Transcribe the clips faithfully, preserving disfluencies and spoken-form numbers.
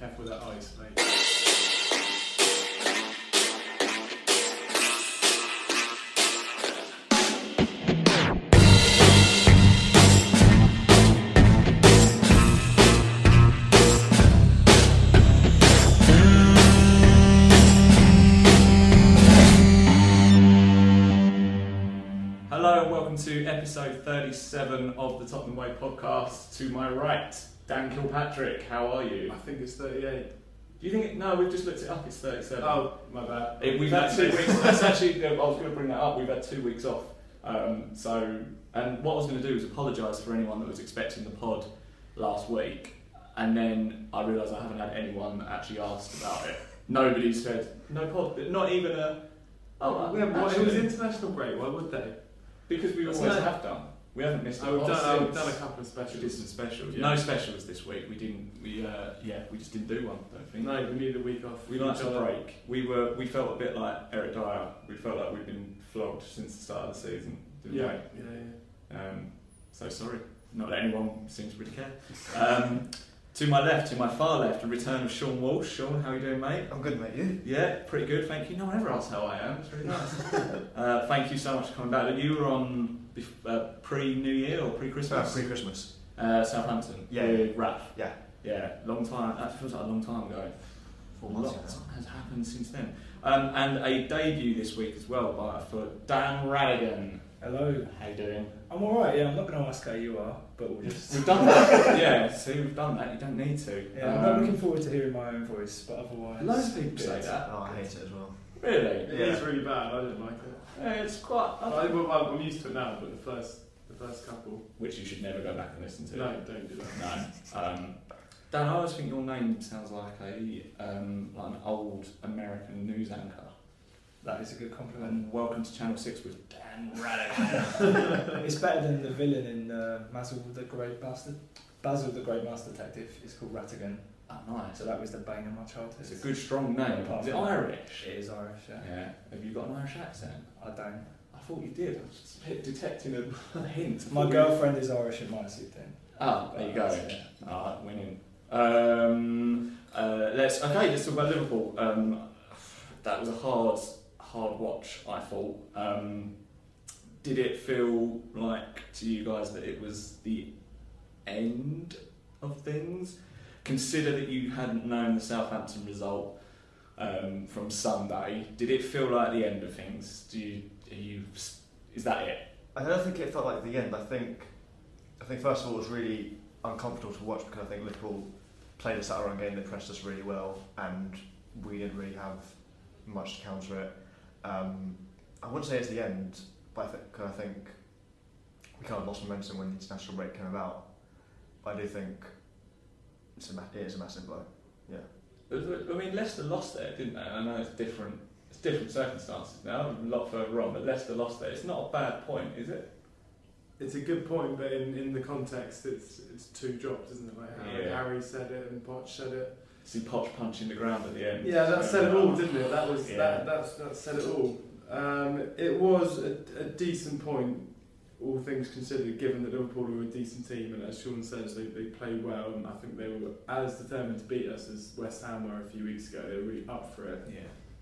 careful with that ice, mate. To episode thirty-seven of the Tottenham Way podcast. To my right, Dan Kilpatrick. How are you? I think it's thirty-eight. Do you think it? No, we've just looked it up. It's thirty-seven. Oh, my bad. It, we've had two weeks. That's actually. I was going to bring that up. We've had two weeks off. Um, so, and what I was going to do was apologise for anyone that was expecting the pod last week, and then I realised I haven't had anyone that actually asked about it. Nobody said no pod. Not even a. Oh, we have, well, it was international break. Why would they? Because we That's always no. have done. We haven't missed. Oh, we've done, since. oh, we've done a couple of specials. We did some specials. Yeah. No specials this week. We didn't. We uh, yeah. We just didn't do one. I don't think. No, we needed a week off. We liked a break. We were. We felt a bit like Eric Dyer. We felt like we've been flogged since the start of the season. Didn't Yeah, we? yeah, yeah. Um, so sorry. Not that anyone seems to really care. Um, to my left, to my far left, a return of Sean Walsh. Sean, how are you doing, mate? I'm good, mate. You? Yeah, pretty good. Thank you. No one ever asks how I am. It's really nice. uh, thank you so much for coming back. You were on uh, pre-New Year or pre-Christmas? Uh, pre-Christmas. Uh, Southampton. Yeah. With Raph. Yeah. Yeah. Long time. That feels like a long time ago. Four A months lot ago. has happened since then. Um, and a debut this week as well by for Dan Radigan. Hello. How you doing? I'm alright, yeah, I'm not going to ask how you are, but we'll just... We've done that. Yeah, see, we've done that. You don't need to. Yeah, I'm not looking forward to hearing my own voice, but otherwise... Loads of people say good. that. Oh, I hate it as well. Really? It Yeah. is really bad. I didn't like it. Yeah, it's quite... I, well, I'm used to it now, but the first, the first couple. Which you should never go back and listen to. No, don't do that. No. Um, Dan, I always think your name sounds like a um, like an old American news anchor. That is a good compliment. And welcome to Channel Six with Dan Radigan. It's better than the villain in uh, Basil the Great Bastard. Basil the Great Master Detective. It's called Ratigan. Oh, nice. So that was the bane of my childhood. It's a good, strong name. Apart Is it from- Irish? It is Irish, yeah. Yeah. Have you got an Irish accent? I don't. I thought you did. I was just detecting a, a hint. I My thought you- girlfriend is Irish and might suit then. Oh, there you go. Yeah. Alright, winning. Um, uh, let's okay. Let's talk about Liverpool. Um, that was a hard, hard watch. I thought. Um, did it feel like to you guys that it was the end of things? Consider that you hadn't known the Southampton result um, from Sunday. Did it feel like the end of things? Do you? Are you? Is that it? I don't think it felt like the end. I think, I think first of all it was really uncomfortable to watch because I think Liverpool played a sat-around game. They pressed us really well, and we didn't really have much to counter it. Um, I wouldn't say it's the end, but I think, cause I think we kind of lost momentum when the international break came about. But I do think it's a ma- it is a massive blow. Yeah. I mean, Leicester lost there, didn't they? I know it's different. It's different circumstances now, a lot further on, but Leicester lost there. It's not a bad point, is it? It's a good point, but in, in the context, it's it's two drops, isn't it? Like Harry, Yeah. Harry said it and Poch said it. See Poch punching the ground at the end. Yeah, that said it all, didn't it? That was Yeah. that that's that said it all. Um, it was a, a decent point, all things considered, given that Liverpool were a decent team, and as Sean says, they, they played well, and I think they were as determined to beat us as West Ham were a few weeks ago. They were really up for it. Yeah.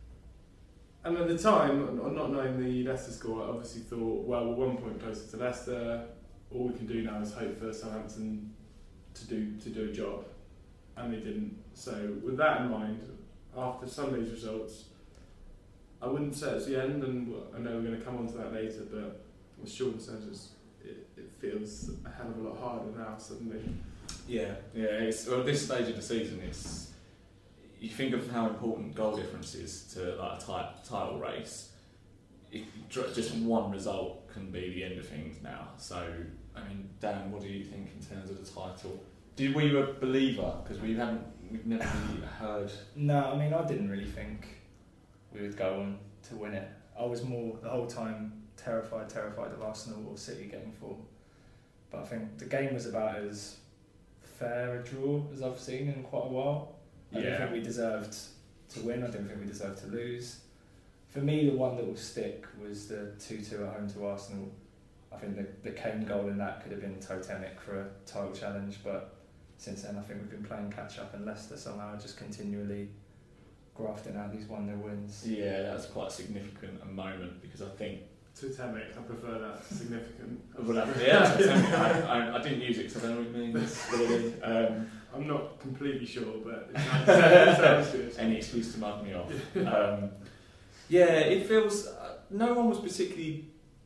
And at the time, not knowing the Leicester score, I obviously thought, well, we're one point closer to Leicester. All we can do now is hope for Southampton to do to do a job, and they didn't. So with that in mind, after Sunday's results, I wouldn't say it's the end, and I know we're going to come on to that later, but as Sean says, it's, it, it feels a hell of a lot harder now suddenly. Yeah, yeah. It's, well, at this stage of the season, it's you think of how important goal difference is to like a tight, title race. It, just one result can be the end of things now. So, I mean, Dan, what do you think in terms of the title? Did were you a believer? Because we haven't, we've never really heard. No, I mean, I didn't really think we would go on to win it. I was more, the whole time, terrified, terrified of Arsenal or City getting form. But I think the game was about as fair a draw as I've seen in quite a while. I Yeah. didn't think we deserved to win. I didn't think we deserved to lose. For me, the one that will stick was the two two at home to Arsenal. I think the, the Kane goal in that could have been totemic for a title challenge, but since then I think we've been playing catch up, and Leicester somehow are just continually grafting out these one nil wins. Yeah, that's quite a significant a moment because I think. Totemic, I prefer that. Significant. Well, that, yeah, totemic. I, I, I didn't use it because I don't know what it means. Really. Um, I'm not completely sure, but it sounds, it sounds good. Any excuse to mug me off. Um, yeah, it feels. Uh, no one was particularly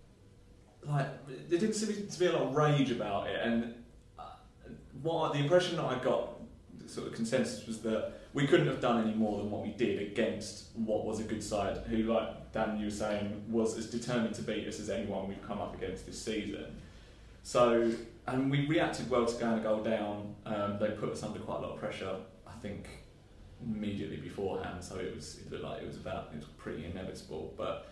like. There didn't seem to be a lot of rage about it, and uh, what the impression that I got, the sort of consensus, was that we couldn't have done any more than what we did against what was a good side, who, like Dan, you were saying, was as determined to beat us as anyone we've come up against this season. So, and we reacted well to going a goal down. Um, they put us under quite a lot of pressure, I think, immediately beforehand. So it was it looked like it was about it was pretty inevitable. But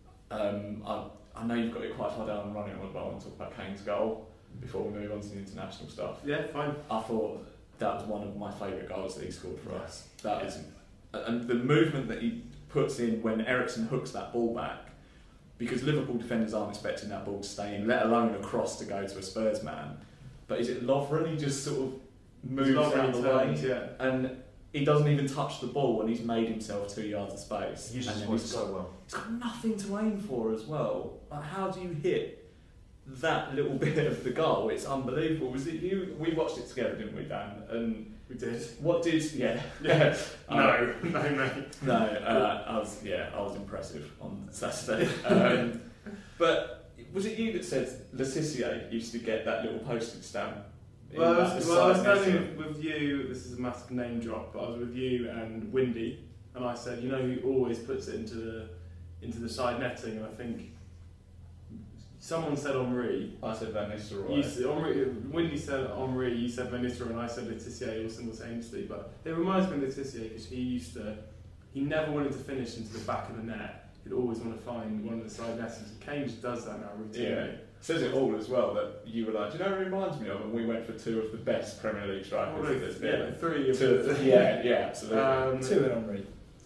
um, I I know you've got it quite far down the running, but I want to talk about Kane's goal before we move on to the international stuff. Yeah, fine. I thought that was one of my favourite goals that he scored for us. That is, and the movement that he puts in when Eriksen hooks that ball back, because Liverpool defenders aren't expecting that ball to stay in, let alone a cross to go to a Spurs man. But is it Lovren? He just sort of moves out the way, yeah. and he doesn't even touch the ball, and he's made himself two yards of space. He uses and his then voice he's so got, well. he's got nothing to aim for as well. Like, how do you hit that little bit of the goal? It's unbelievable. Was it you? We watched it together, didn't we, Dan? And we did. What did? Yeah. Yeah. uh, no, no, mate. No. Uh, I was. Yeah, I was impressive on Saturday. Um, but was it you that said Le Tissier used to get that little postage stamp? in Well, I that was, well, I was side next to standing him? with, with you. This is a massive name drop, but I was with you and Windy, and I said, you know, who always puts it into the into the side netting, and I think. Someone said Henri. I said Van Nistelrooy. You said, Henri. Windy said Henri, you said Van Nistelrooy, and I said Le Tissier all simultaneously. But it reminds me of Le Tissier because he used to, he never wanted to finish into the back of the net. He'd always want to find one of the side nettings. And Kane just does that now routinely. Yeah. Says it all as well that you were like, do you know what it reminds me of? And we went for two of the best Premier League strikers Probably, that there's yeah, been. three of Two, the, yeah, yeah, absolutely. Um, Two in Henri.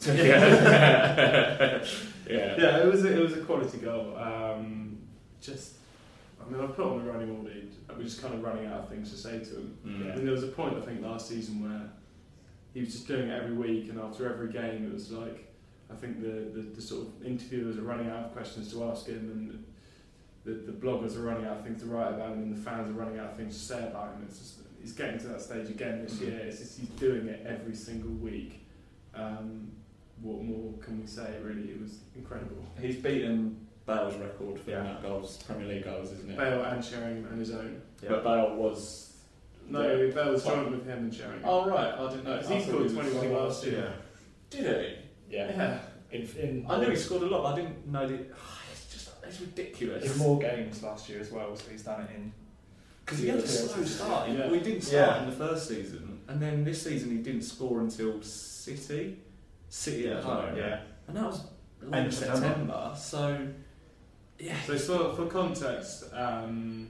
yeah. yeah. Yeah, it was a, it was a quality goal. Um, just, I mean, I've put on the running already. We're just kind of running out of things to say to him. Mm. I mean, there was a point I think last season where he was just doing it every week, and after every game, it was like I think the, the, the sort of interviewers are running out of questions to ask him, and the, the bloggers are running out of things to write about him, and the fans are running out of things to say about him. It's just he's getting to that stage again this year. It's just he's doing it every single week. Um, what more can we say? Really, it was incredible. He's beaten Bale's record for Yeah. amount of goals, Premier League goals, isn't it? Bale and Sheringham and his own. Yeah. But Bale was. No, Bale was joint with him and Sheringham. Oh right, I didn't know. Because he I thought scored was- twenty-one last year. Did he? Yeah. Yeah. In, in I knew he scored a lot. But I didn't know that. It's just it's ridiculous. in more games last year as well, so he's done it in. Because he had a Yeah. slow start. He- Yeah. We didn't start Yeah. in the first season, and then this season he didn't score until City, City Yeah, at home, yeah. and that was End late of September. September. So, yeah. So for for context, um,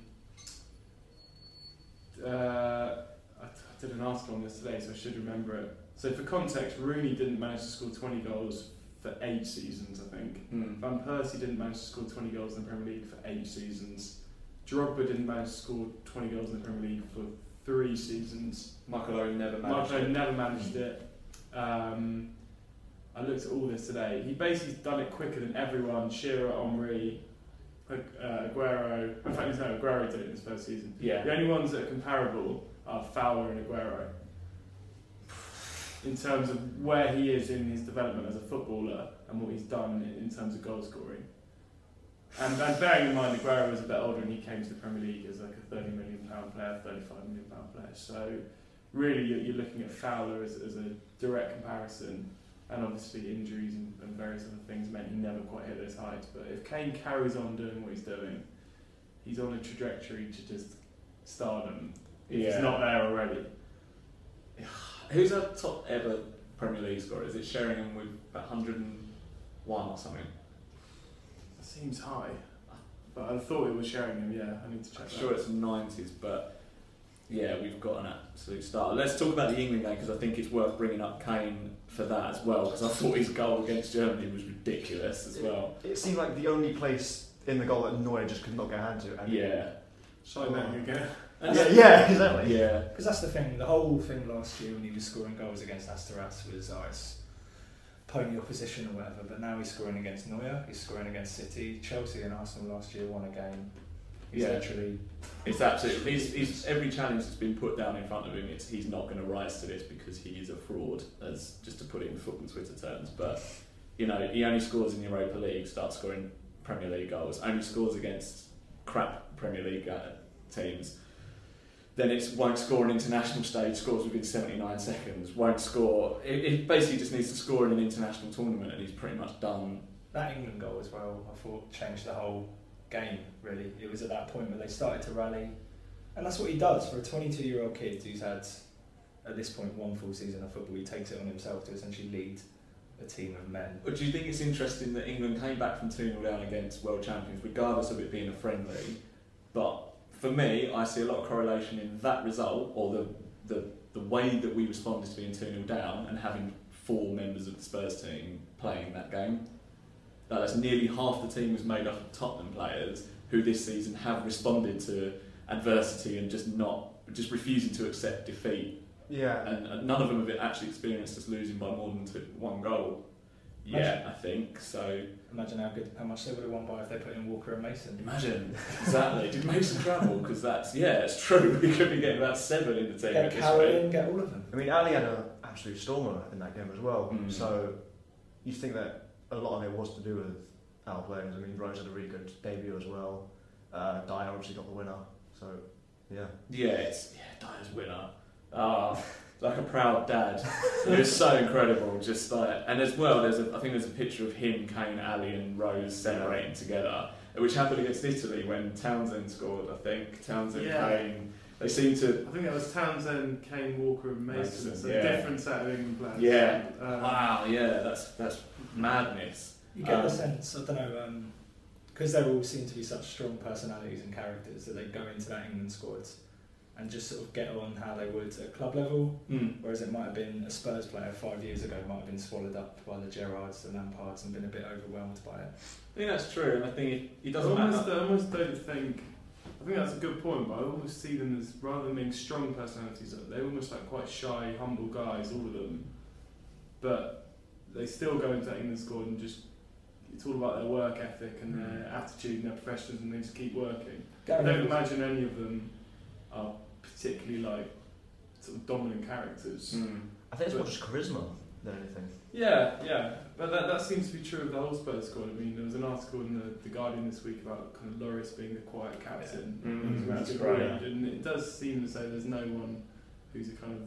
uh, I, I did an article on this today, so I should remember it. So for context, Rooney didn't manage to score twenty goals for eight seasons, I think. Hmm. Van Persie didn't manage to score twenty goals in the Premier League for eight seasons. Drogba didn't manage to score twenty goals in the Premier League for three seasons. Michael Owen never managed. Marco it. never managed it. Um, I looked at all this today. He basically done it quicker than everyone. Shearer, Henri, uh, Aguero. In fact, no, Aguero did it in his first season. Yeah. The only ones that are comparable are Fowler and Aguero. In terms of where he is in his development as a footballer and what he's done in, in terms of goal scoring. And, and bearing in mind Aguero was a bit older and he came to the Premier League as like a thirty million pound player, thirty-five million pound player. So really you're, you're looking at Fowler as, as a direct comparison, and obviously injuries and, and various other things meant he never quite hit those heights. But if Kane carries on doing what he's doing, he's on a trajectory to just stardom. If Yeah. he's not there already. Who's our top ever Premier League scorer? Is it Sheringham with one hundred and one or something? That seems high. But I thought it was Sheringham, yeah. I need to check I'm that. sure it's nineties, but yeah, we've got an absolute starter. Let's talk about the England game because I think it's worth bringing up Kane for that as well, because I thought his goal against Germany was ridiculous as well. It seemed like the only place in the goal that Neuer just could not get a hand to. And Yeah. Shall I know again? And Yeah, yeah, exactly. yeah. Because that's the thing, the whole thing last year when he was scoring goals against Asteras was, oh, it's pony opposition or whatever, but now he's scoring against Neuer, he's scoring against City, Chelsea and Arsenal last year won a game. He's Yeah. literally... It's absolutely. He's, he's, every challenge that's been put down in front of him, it's, he's not going to rise to this because he is a fraud, as just to put it in football Twitter terms. But you know, he only scores in Europa League, starts scoring Premier League goals, only scores against crap Premier League uh, teams. Then it's won't score an international stage, scores within seventy-nine seconds, won't score. It, it basically just needs to score in an international tournament, and he's pretty much done. That England goal as well, I thought, changed the whole game, really. It was at that point where they started to rally, and that's what he does for a twenty-two year old kid who's had at this point one full season of football. He takes it on himself to essentially lead a team of men. But do you think it's interesting that England came back from two nil down against world champions, regardless of it being a friendly? But for me, I see a lot of correlation in that result, or the the, the way that we responded to being two nil down and having four members of the Spurs team playing that game. Like, that's nearly half the team was made up of Tottenham players who this season have responded to adversity and just not, just refusing to accept defeat. Yeah. And, and none of them have actually experienced us losing by more than two, one goal. Yeah, Imagine. I think so. Imagine how good, how much they would have won by if they put in Walker and Mason. Imagine, exactly. Did Mason travel? Because that's, yeah, it's true. We could be getting about seven in the team. Get at this Carroll rate. in, get all of them. I mean, Ali had an absolute stormer in that game as well. Mm. So you think that a lot of it was to do with our players. I mean, Rose had a really good debut as well. Uh, Dyer obviously got the winner. So, yeah. Yeah, it's, yeah, Dyer's winner. Ah, like a proud dad. It was so incredible. Just like, and as well, there's a, I think there's a picture of him, Kane, Ali, and Rose celebrating together, which happened against Italy when Townsend scored. I think Townsend, Yeah. Kane. They seem to. I think that was Townsend, Kane, Walker, and Mason. Mason, So yeah. different set of England players. Yeah. Um, Wow. Yeah. That's that's madness. You get Um, the sense, I don't know, because they all seem to be such strong personalities and characters that they go into that England squad and just sort of get on how they would at club level, Mm. whereas it might have been a Spurs player five years ago might have been swallowed up by the Gerrards, the Lampards, and been a bit overwhelmed by it. I think that's true, and I think he, he I doesn't almost, matter. I almost don't think. I think that's a good point, but I almost see them as, rather than being strong personalities, they're almost like quite shy, humble guys, all of them. But they still go into that England squad and just, it's all about their work ethic and their attitude and their professionalism, and they just keep working. I Gary don't Neville- imagine any of them are particularly like sort of dominant characters. Mm. I think it's more just charisma than anything. Yeah, yeah, but that, that seems to be true of the whole Spurs squad. I mean, there was an article in the, the Guardian this week about kind of Lloris being the quiet captain. Yeah. Mm, It was a really that's good great. read, and it does seem as though there's no one who's a kind of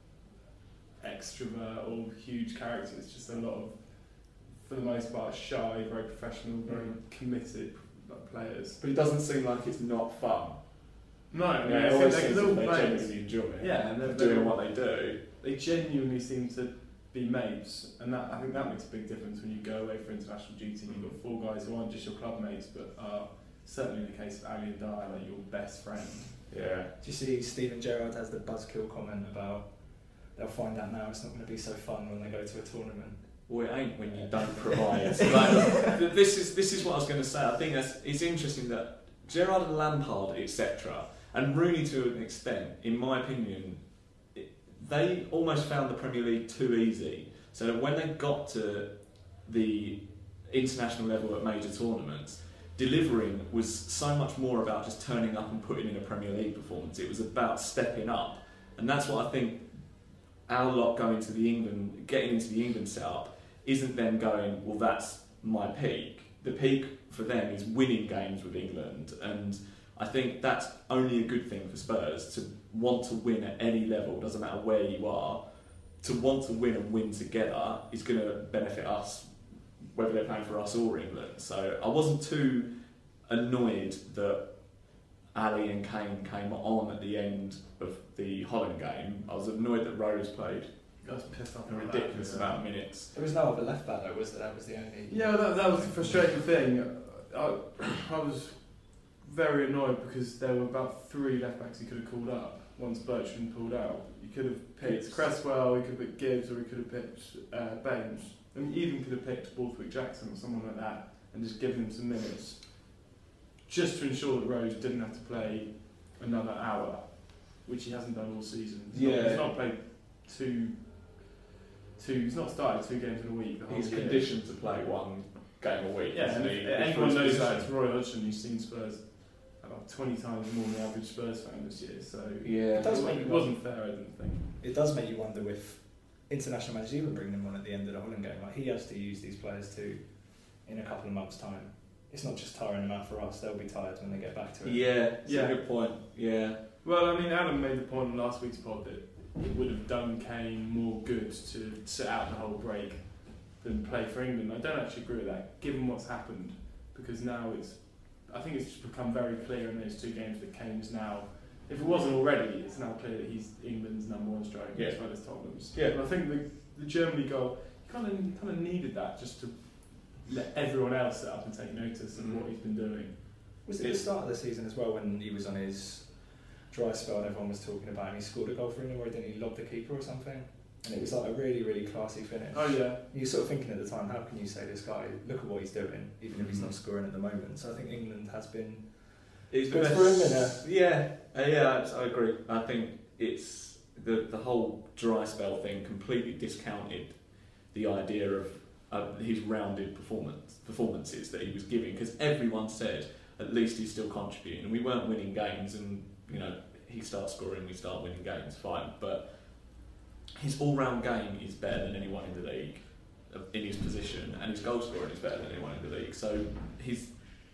extrovert or huge character. It's just a lot of, for the most part, shy, very professional, very Mm. committed like, players. But it doesn't seem like it's not fun. No, I mean, Yeah, I it think always they, seems they're all that they players. genuinely enjoy it. Yeah, and they're, They're they're doing all- what they do. they genuinely seem to be mates, and that I think that makes a big difference when you go away for international duty. You've got four guys who aren't just your club mates, but are certainly in the case of Ali and Dyer, like your best friend. Yeah. Do you see Stephen Gerrard has the buzzkill comment about they'll find out now it's not going to be so fun when they go to a tournament? Well, it ain't when you don't provide. Like, th- this is this is what I was going to say. I think that's it's interesting that Gerrard and Lampard, et cetera, and Rooney to an extent, in my opinion, it, they almost found the Premier League too easy. So that when they got to the international level at major tournaments, delivering was so much more about just turning up and putting in a Premier League performance. It was about stepping up, and that's what I think our lot going to the England, getting into the England setup, isn't them going, well, that's my peak. The peak for them is winning games with England, and I think that's only a good thing for Spurs to want to win at any level. Doesn't matter where you are. To want to win and win together is going to benefit us, whether they're playing for us or England. So I wasn't too annoyed that Ali and Kane came on at the end of the Holland game. I was annoyed that Rose played I was pissed off a about ridiculous that. amount of minutes. There was no other left back though, was there? That was the only. Yeah, well, that, that was the frustrating thing. I, I was very annoyed because there were about three left backs he could have called up once Bertrand pulled out. You could have picked Gibbs. Cresswell, you could have picked Gibbs, or you could have picked uh, Baines. I mean, you even could have picked Borthwick Jackson or someone like that and just given him some minutes just to ensure that Rose didn't have to play another hour. which he hasn't done all season. He's Yeah. not, he's not played two, two. He's not started two games in a week. The whole He's year. conditioned to play one game a week. Yeah, isn't and he? if Which anyone was knows the that same. it's Roy Hodgson, who's seen Spurs about twenty times more than the average Spurs fan this year. So Yeah. It does it, make it you wasn't fair, I didn't think. It does make you wonder if international managers even bring them on at the end of the Holland game. Like he has to use these players too in a couple of months' time. It's not just tiring them out for us; they'll be tired when they get back to it. Yeah, it's Yeah. a good point. Yeah. Well, I mean, Adam made the point in last week's pod that it would have done Kane more good to sit out the whole break than play for England. I don't actually agree with that, given what's happened, because now it's, I think it's just become very clear in those two games that Kane is now, if it wasn't already, it's now clear that he's England's number one striker Yeah. as well as Tottenham's. Yeah. And I think the, the Germany goal, kind of kind of needed that just to let everyone else sit up and take notice of Mhm. what he's been doing. Was it the start of the season as well when he was on his dry spell and everyone was talking about him? He scored a goal for England where he didn't he lob the keeper or something, and it was like a really really classy finish. Oh yeah. You were sort of thinking at the time, how can you say this guy? Look at what he's doing, even if he's not scoring at the moment. So I think England has been. It's Good the for him, best. Yeah, uh, yeah, I, I agree. I think it's the the whole dry spell thing completely discounted the idea of uh, his rounded performance performances that he was giving, because everyone said at least he's still contributing, and we weren't winning games, and you know he starts scoring, we start winning games, fine, but his all-round game is better than anyone in the league uh, in his position, and his goal scoring is better than anyone in the league. So he's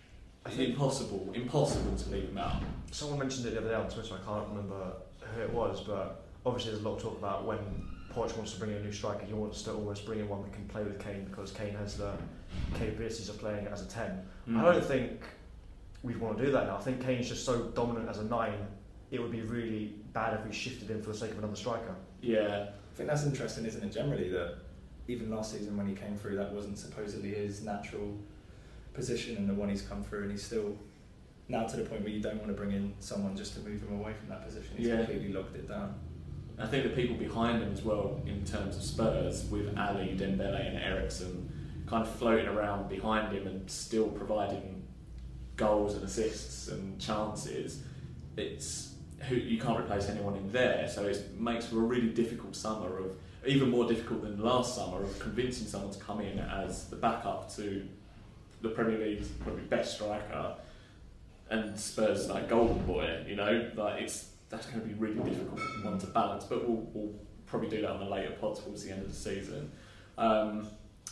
I It's think impossible, impossible to leave him out. someone mentioned it the other day on Twitter. I can't remember who it was, but obviously there's a lot of talk about when Poch wants to bring in a new striker, he wants to almost bring in one that can play with Kane, because Kane has the capabilities of playing as a ten. Mm. I don't think we'd want to do that now. I think Kane's just so dominant as a nine. It would be really bad if we shifted him for the sake of another striker. Yeah, I think that's interesting, isn't it? Generally, that even last season when he came through, that wasn't supposedly his natural position, and the one he's come through, and he's still now to the point where you don't want to bring in someone just to move him away from that position. He's Yeah. completely locked it down. I think the people behind him as well, in terms of Spurs, with Ali, Dembele, and Eriksen, kind of floating around behind him and still providing goals and assists and chances. It's who you can't replace anyone in there, so it makes for a really difficult summer of even more difficult than last summer of convincing someone to come in as the backup to the Premier League's probably best striker, and Spurs like golden boy. You know, like it's. That's going to be really difficult one to balance, but we'll, we'll probably do that on a later pod towards the end of the season. Um,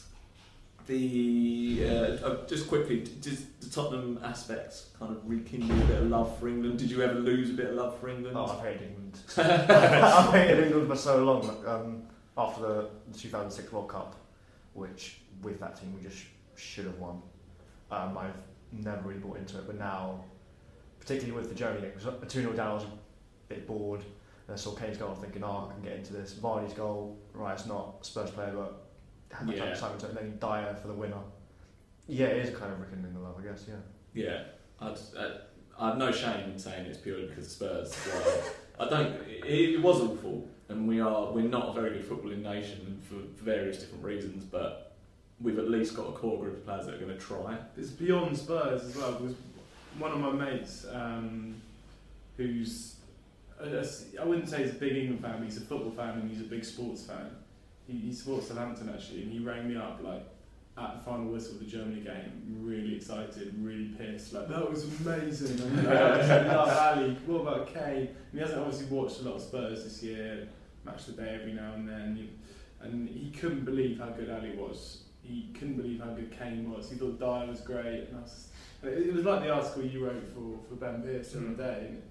the uh, uh, just quickly, does the Tottenham aspect kind of rekindle a bit of love for England? Did you ever lose a bit of love for England? Oh, I've hated England. I've hated England for so long. Um, after the, the two thousand six World Cup, which with that team we just should have won. Um, I've never really bought into it, but now, particularly with the Germany game, because a two nil down, I was bit bored, and I saw Kane's goal thinking, oh, I can get into this. Vardy's goal, right, it's not a Spurs player, but had much Yeah. excitement to it, and then Dyer for the winner. Yeah, it is kind of rekindling the love, I guess, yeah. Yeah, I'd, uh, I've no shame in saying it's purely because of Spurs. Well, I don't. It, it was awful, and we are we're not a very good footballing nation for, for various different reasons, but we've at least got a core group of players that are going to try. It's beyond Spurs as well, because one of my mates, um, who's, a, a, I wouldn't say he's a big England fan, but he's a football fan and he's a big sports fan. He, he supports Southampton actually, and he rang me up like at the final whistle of the Germany game, really excited, really pissed, like that was amazing. I love Ali. What about Kane? And he hasn't obviously watched a lot of Spurs this year, match the day every now and then, and he couldn't believe how good Ali was. He couldn't believe how good Kane was. He thought Dyer was great, and I was, it was like the article you wrote for, for Ben Pearce the other day. And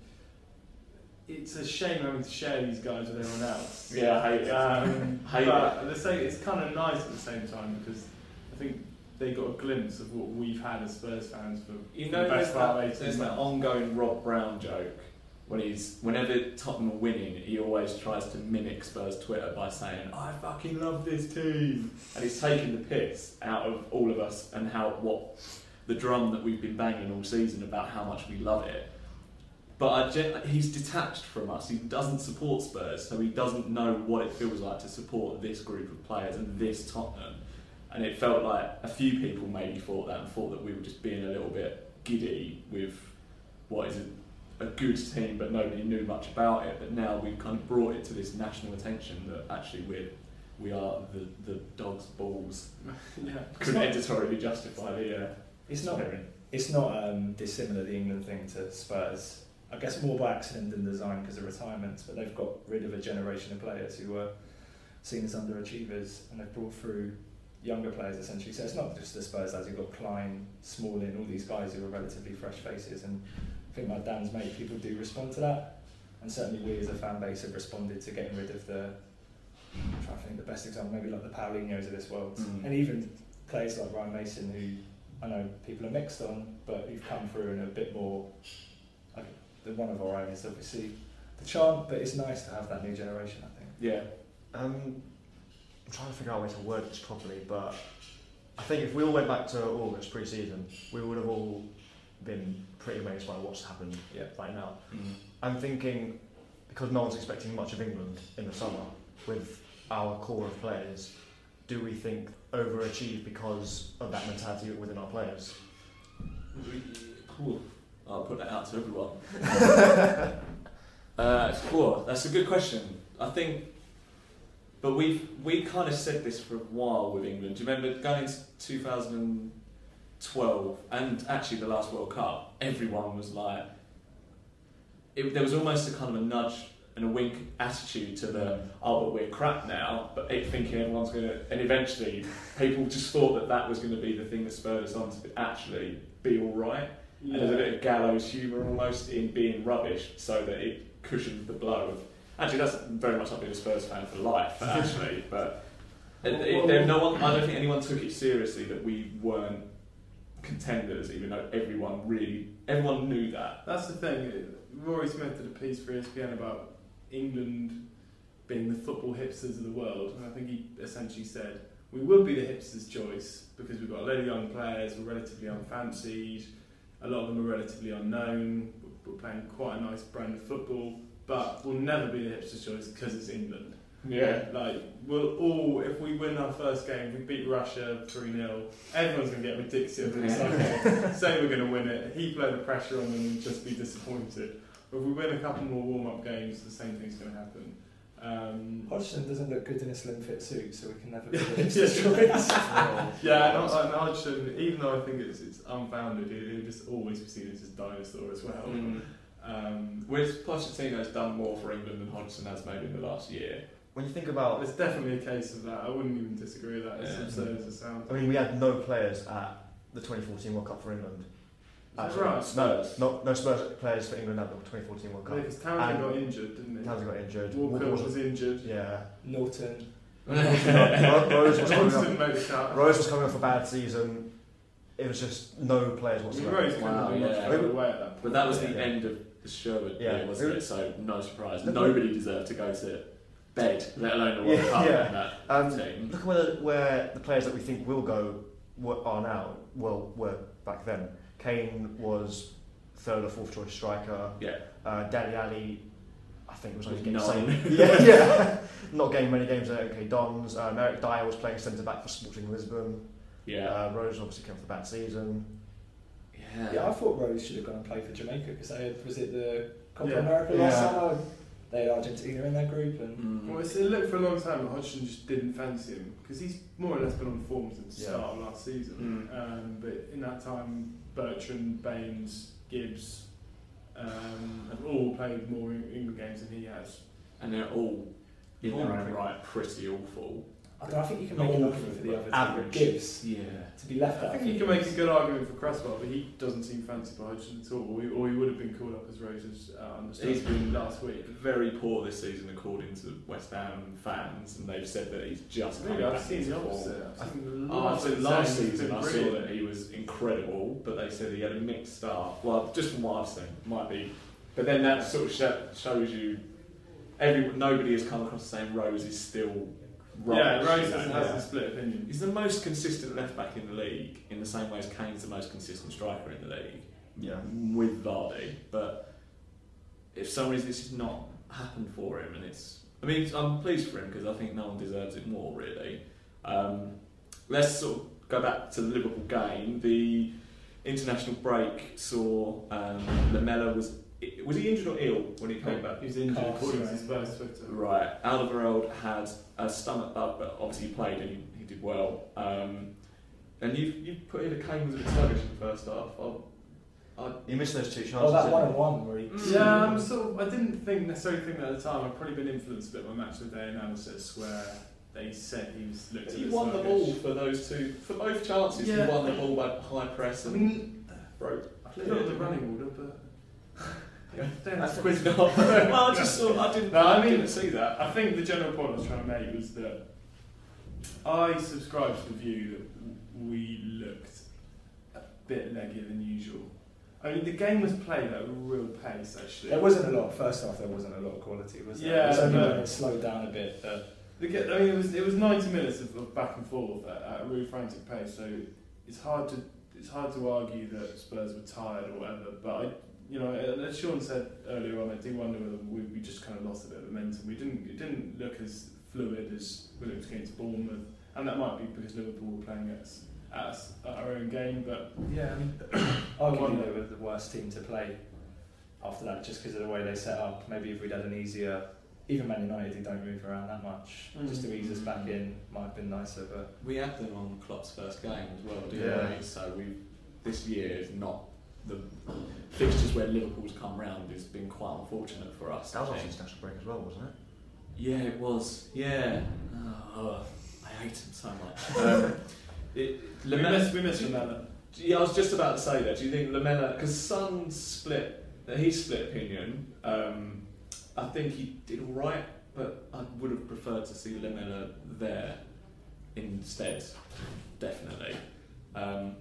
it's a shame having to share these guys with everyone else. Yeah, I hate it. Um, Hate but at the same, it's kind of nice at the same time, because I think they got a glimpse of what we've had as Spurs fans for You for know, the there's best part of that, eighteen there's that months. ongoing Rob Brown joke when he's whenever Tottenham are winning, he always tries to mimic Spurs Twitter by saying, "I fucking love this team," and he's taking the piss out of all of us and how what the drum that we've been banging all season about how much we love it. But I gen- he's detached from us. He doesn't support Spurs, so he doesn't know what it feels like to support this group of players and this Tottenham. And it felt like a few people maybe thought that and thought that we were just being a little bit giddy with what is a, a good team, but nobody knew much about it. But now we've kind of brought it to this national attention that actually we're we are the, the dogs' balls. yeah. Couldn't editorially justify the. Uh, It's not. swearing. It's not um, dissimilar, the England thing, to Spurs. I guess more by accident than design because of retirements, but they've got rid of a generation of players who were seen as underachievers, and they've brought through younger players essentially. So it's not just the Spurs lads. You've got Klein, Smalling, all these guys who are relatively fresh faces, and I think like Dan's mate, people do respond to that, and certainly we as a fan base have responded to getting rid of the. I'm trying to think the best example, maybe like the Paulinhos of this world, Mm. and even players like Ryan Mason, who I know people are mixed on, but who've come through and a bit more. Like, the one of our own is obviously the chant, but it's nice to have that new generation, I think. Yeah. Um, I'm trying to figure out a way to word this properly, but I think if we all went back to August pre-season, we would have all been pretty amazed by what's happened Yeah. right now. Mm. I'm thinking, because no one's expecting much of England in the summer, with our core of players, do we think overachieve because of that mentality within our players? Cool. I'll put that out to everyone. uh, cool. That's a good question. I think, but we've we kind of said this for a while with England. Do you remember going into two thousand twelve and actually the last World Cup? Everyone was like, it, there was almost a kind of a nudge and a wink attitude to the oh, but we're crap now. But it, thinking everyone's going to, and eventually people just thought that that was going to be the thing that spurred us on to actually be all right. Yeah. And there's a bit of gallows humour almost in being rubbish, so that it cushions the blow of. Actually, that's very much like being a Spurs fan for life, actually. But it, it, there, no one, I don't think anyone took it seriously that we weren't contenders, even though everyone really, everyone knew that. That's the thing. Rory Smith did a piece for E S P N about England being the football hipsters of the world, and I think he essentially said we would be the hipsters' choice because we've got a load of young players, we're relatively unfancied, a lot of them are relatively unknown, we're playing quite a nice brand of football, but we'll never be the hipsters' choice because it's England. Yeah. Like, we'll all, if we win our first game, we beat Russia three nil, everyone's going to get ridiculous and excited, say we're going to win it, heap load of pressure on them and just be disappointed. But if we win a couple more warm-up games, the same thing's going to happen. Um, Hodgson doesn't look good in a slim fit suit, so we can never be Yeah. the hipster choice. yeah, and, and Hodgson, even though I think it's, it's unfounded, he- he'll just always be seen as a dinosaur as well. Mm. Um, With Pochettino's done more for England than Hodgson has maybe in the last year. When you think about, there's definitely a case of that. I wouldn't even disagree with that, as Yeah. absurd as it sounds. I mean, we had no players at the twenty fourteen World Cup for England. Is Actually, that right? No, no, no Spurs players for England at the twenty fourteen World Cup. Because Townsend And- got injured, didn't he? Townsend got injured. Walker was- was injured. Yeah. Norton. Ro- Rose was coming Johnson off. didn't make the cut. Rose was coming off a bad season. It was just no players I mean, whatsoever. Rose couldn't Wow, have done much yeah. further away at that point. But that was the Yeah. end of the Sherwood Yeah. year, wasn't it? So no surprise. Look Nobody deserved to go to bed, let alone the World Yeah, Cup yeah. in that Um, team. Look at where, where the players that we think will go wa- are now. Well, were back then. Kane was third or fourth choice striker. Yeah. Uh, Dele Alli, I think was only Was getting nine. same. yeah, yeah. Not getting many games at OK Dons. Um, Eric Dyer was playing centre back for Sporting Lisbon. Yeah. Uh, Rose obviously came off a bad season. Yeah. Yeah, I thought Rose should have gone and played for Jamaica because they had, was it the Copa Yeah. America last Yeah. summer? They had Argentina in their group, and Mm. Well, it's, it looked for a long time that Hodgson just didn't fancy him because he's more or less been on form since the Yeah. start of last season. Mm. Um, but in that time, Bertrand, Baines, Gibbs um, have all played more England games than he has. And they're all in All their own pretty- right pretty awful. I, don't, I think you can Not make an awful, argument for the but other average. two. Gibbs Yeah. to be left I out. think you can make a good argument for Cresswell, but he doesn't seem fancied by Hodgson at all, or he, or he would have been called up as Rose's uh, understudy He's been last week. Very poor this season, according to West Ham fans, and they've said that he's just Really, coming I've back seen into the form. opposite. I've I seen Oh, lots so of last saying he's season been I saw brilliant. that he was incredible, but they said he had a mixed start. Well, just from what I've seen, might be. But then that sort of sh- shows you, every nobody has come across the same. Rose is still rubbish. Yeah, Rose you know, has, yeah. has a split opinion. He's the most consistent left back in the league, in the same way as Kane's the most consistent striker in the league, Yeah. with Vardy. But if for some reason this has not happened for him, and it's, I mean, I'm pleased for him because I think no one deserves it more, really. Um, let's sort of go back to the Liverpool game. The international break saw um, Lamela was I- was he injured or ill when he came back? He was injured Calf according to strain. Spurs Twitter. Right, Alderweireld had a stomach bug, but obviously he played and he, he did well. Um, and you you put in a Kane was a bit sluggish in the first half. I, I, He missed those two chances. Oh, that didn't one he? and one where he. Yeah, I'm sort of, I didn't think necessarily think that at the time. I've probably been influenced a bit by Match of the Day analysis where they said he was looked. he a bit won the sluggish. ball for those two, for both chances. Yeah. He won the ball by high press I and mean, broke. I played on the running order, but That's quizzed off. Well, I just saw. I didn't. No, I I mean- didn't see that. I think the general point I was trying to make was that I subscribe to the view that we looked a bit leggier than usual. I mean, the game was played at a real pace, actually. There wasn't a lot. First half, there wasn't a lot of quality, was there? Yeah, it was only no. when it slowed down a bit that. The ga- I mean, it was it was ninety minutes of, of back and forth at, at a really frantic pace. So it's hard to it's hard to argue that Spurs were tired or whatever. But I, you know, as Sean said earlier on, I do wonder whether we, we just kind of lost a bit of momentum. We didn't it didn't look as fluid as we looked against Bournemouth, and that might be because Liverpool were playing us at us at our own game. But yeah, I mean, Arguably, Wonder. they were the worst team to play after that, just because of the way they set up. Maybe if we'd had an easier, even Man United, who don't move around that much, Mm. just to ease us back in, might have been nicer. But We had them on Klopp's first game as well, didn't Yeah. we? So we this year is not the fixtures where Liverpool's come round has been quite unfortunate for us. That was I off think. international break as well, wasn't it? Yeah, it was. Yeah. Oh, I hate him so much. Um, it, we Lamella, missed we missed Lamella. yeah, I was just about to say that. Do you think Lamella? Because Son split, he split opinion. Um, I think he did all right, but I would have preferred to see Lamella there instead. Definitely. Um,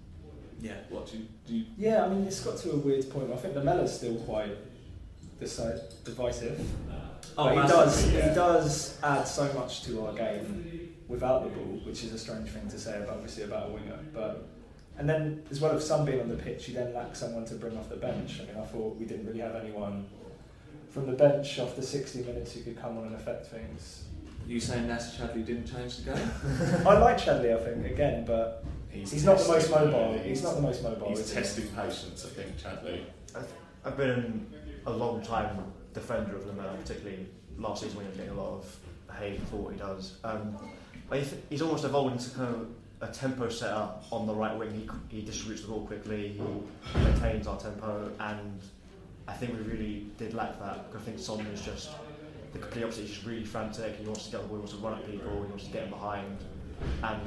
yeah. What do you? Do you yeah, I mean, it's got to a weird point. I think Lamella's still quite decide, divisive. but he does massively, yeah. he does add so much to our game without the ball, which is a strange thing to say about obviously about a winger. But and then as well as Son being on the pitch, you then lack someone to bring off the bench. I mean, I thought we didn't really have anyone from the bench after sixty minutes who could come on and affect things. You saying Nasser Chadley didn't change the game? I like Chadley, I think, again, but he's not the most mobile. He's not the most mobile. He's is he? testing patience, I think, Chadley. I've been a long time defender of Lamella, particularly last season when he was getting a lot of hate for what he does. Um, I th- he's almost evolved into kind of a tempo setter on the right wing. He, he distributes the ball quickly, he maintains our tempo, and I think we really did lack that. I think Son is just the complete opposite. He's just really frantic, he wants to get the ball, he wants to run at people, he wants to get in behind. And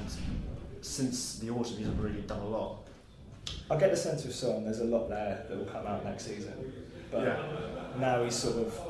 since the autumn, he hasn't really done a lot. I get the sense with Son, there's a lot there that will come out next season. But Yeah. now he's sort of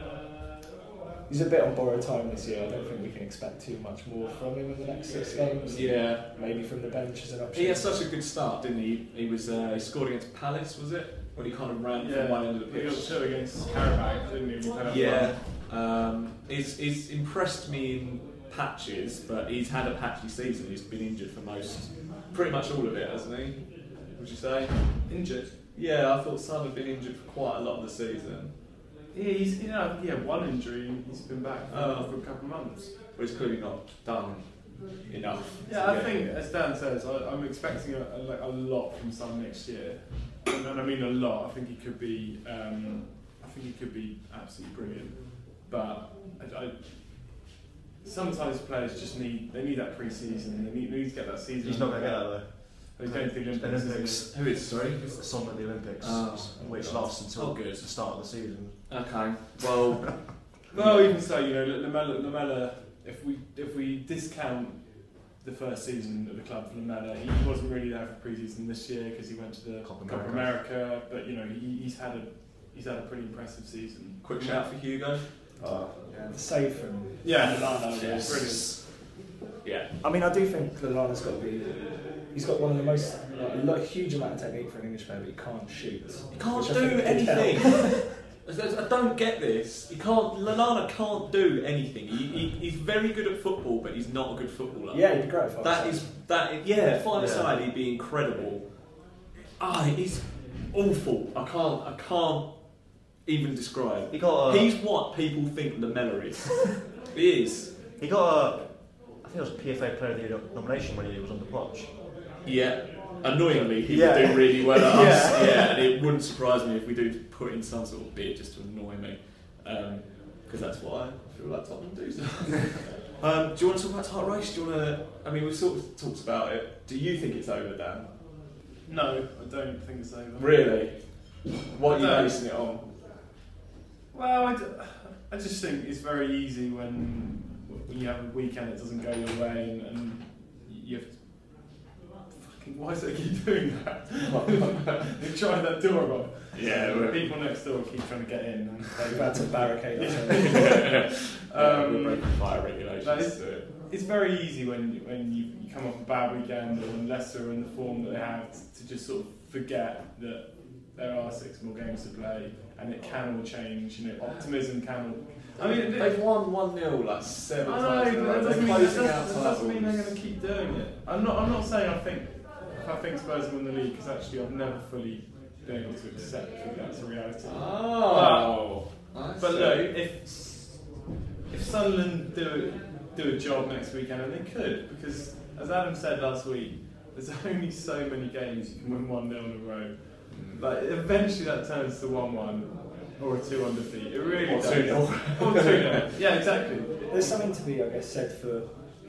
he's a bit on borrowed time this year. I don't think we can expect too much more from him in the next six games. Yeah. Maybe from the bench as an option. He had such a good start, didn't he? He was uh, he scored against Palace, was it? When he kind of ran Yeah, from one end of the he got pitch. two against Karabakh, didn't he? We played up Yeah. Um, he's, he's impressed me in patches, but he's had a patchy season. He's been injured for most, pretty much all of it, hasn't he? Would you say? injured. Yeah, I thought Son had been injured for quite a lot of the season. Yeah, he's you know he had one injury and he's been back for, Oh. for a couple of months. But he's clearly not done enough. Yeah, to I get- think as Dan says, I, I'm expecting a, a, like a lot from Son next year, and, and I mean a lot. I think he could be, um, I think he could be absolutely brilliant. But I, I, sometimes players just need they need that pre-season. They need, they need to get that season. He's not going to get that though. They don't think Olympics. is Olympics. Who is, sorry? Son at the Olympics, Oh, which God. lasts until Oh, good. the start of the season. Okay, well, Well, even so, you know, Lamella, Lamella, if we if we discount the first season of the club for Lamella, he wasn't really there for pre-season this year because he went to the Copa Copa America. But you know, he, he's had a he's had a pretty impressive season. quick shout for Hugo. Oh, yeah, the save from Yeah, Lallana Yeah. was brilliant. Yeah. I mean, I do think Lallana's got to be. He's got one of the most, like, a lot, huge amount of technique for an English player, but he can't shoot. He can't which I do think could anything. help. I don't get this. He can't. Lallana can't do anything. He, he, he's very good at football, but he's not a good footballer. Yeah, he'd be great for That is that. Is, yeah, five Yeah. aside, he'd be incredible. Ah, he's awful. I can't. I can't even describe. He got a, He's what people think Lamella is. He is. he got a, I think it was a P F A Player of the Year nomination when he was on the Poch. Yeah. Annoyingly, he Yeah. would do really well at us. Yeah. Yeah, and it wouldn't surprise me if we do put in some sort of bid just to annoy me, because that's what I feel like Tottenham do. So. um, do you want to talk about heart race? Do you want to? I mean, we've sort of talked about it. Do you think it's over, Dan? No, I don't think it's over. Really? What are you No. basing it on? Well, I, d- I just think it's very easy when when you have a weekend that doesn't go your way and, and you have to. Fucking, why do they keep doing that? They tried that door off. Yeah, So we're- people next door keep trying to get in. And We've had to barricade ourselves. Um, we're Um, breaking fire regulations. that is- to it. It's very easy when when you, you come off a bad weekend or when Leicester are in the form that they have to, to just sort of forget that there are six more games to play and it can all change. You know, optimism can all. I mean, They've won one nil like seven I times. know, in a but row. that doesn't, They're mean, that, closing doesn't, out that doesn't mean they're titles. going to keep doing it. I'm not. I'm not saying I think. I think Spurs win the league because actually I've never fully been able to accept that that's a reality. Oh, But look, if if Sunderland do do a job next weekend, and they could, because as Adam said last week, there's only so many games you can win one nil in a row. Like eventually that turns to one one or a two one defeat. It really Or does. two nil. Or two nil. Yeah, exactly. There's something to be, I guess, said for.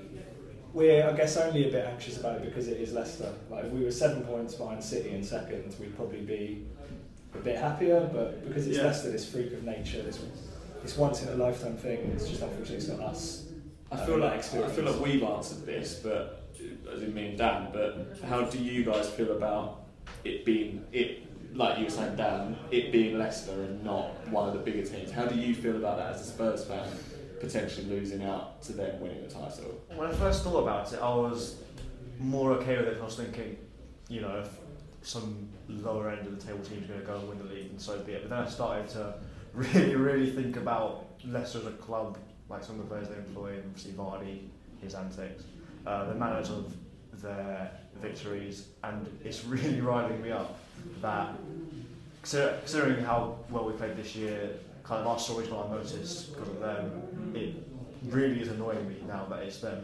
We're, I guess, only a bit anxious about it because it is Leicester. Like, if we were seven points behind City in second, we'd probably be a bit happier. But because it's Yeah. Leicester, this freak of nature, this this once in a lifetime thing, it's just unfortunately it's not us. I uh, feel that like I experience. feel like we've answered this, but as in me and Dan. But how do you guys feel about it being it? Like you were saying, Dan, it being Leicester and not one of the bigger teams. How do you feel about that as a Spurs fan, potentially losing out to them winning the title? When I first thought about it, I was more okay with it. I was thinking, you know, if some lower end of the table team's going to go and win the league, and so be it. But then I started to really, really think about Leicester as a club, like some of the players they employ, obviously Vardy, his antics, uh, the manners of their victories, and it's really riding me up that, considering how well we played this year, kind of our story's not unnoticed because of them. It really is annoying me now that it's them.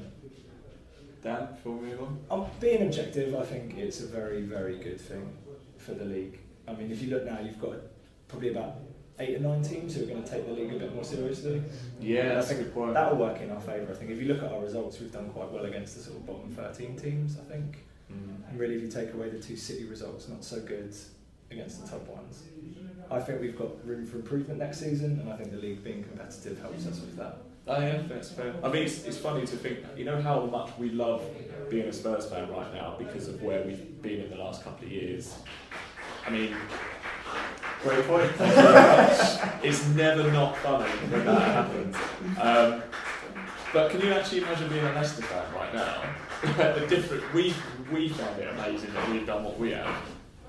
Dan, before we move on. I'm being objective. I think it's a very, very good thing for the league. I mean, if you look now, you've got probably about eight or nine teams who are going to take the league a bit more seriously. Yeah, that's I a think good point. That will work in our favour. I think if you look at our results, we've done quite well against the sort of bottom thirteen teams. I think, Mm. and really, if you take away the two City results, not so good against the top ones. I think we've got room for improvement next season, and I think the league being competitive helps us with that. Oh yeah, that's fair. I mean, it's, it's funny to think, you know how much we love being a Spurs fan right now because of where we've been in the last couple of years. I mean, great point. Thank you very much. It's never not funny when that happens. Um, but can you actually imagine being a Leicester fan right now? The different, we we found it amazing that we've done what we have.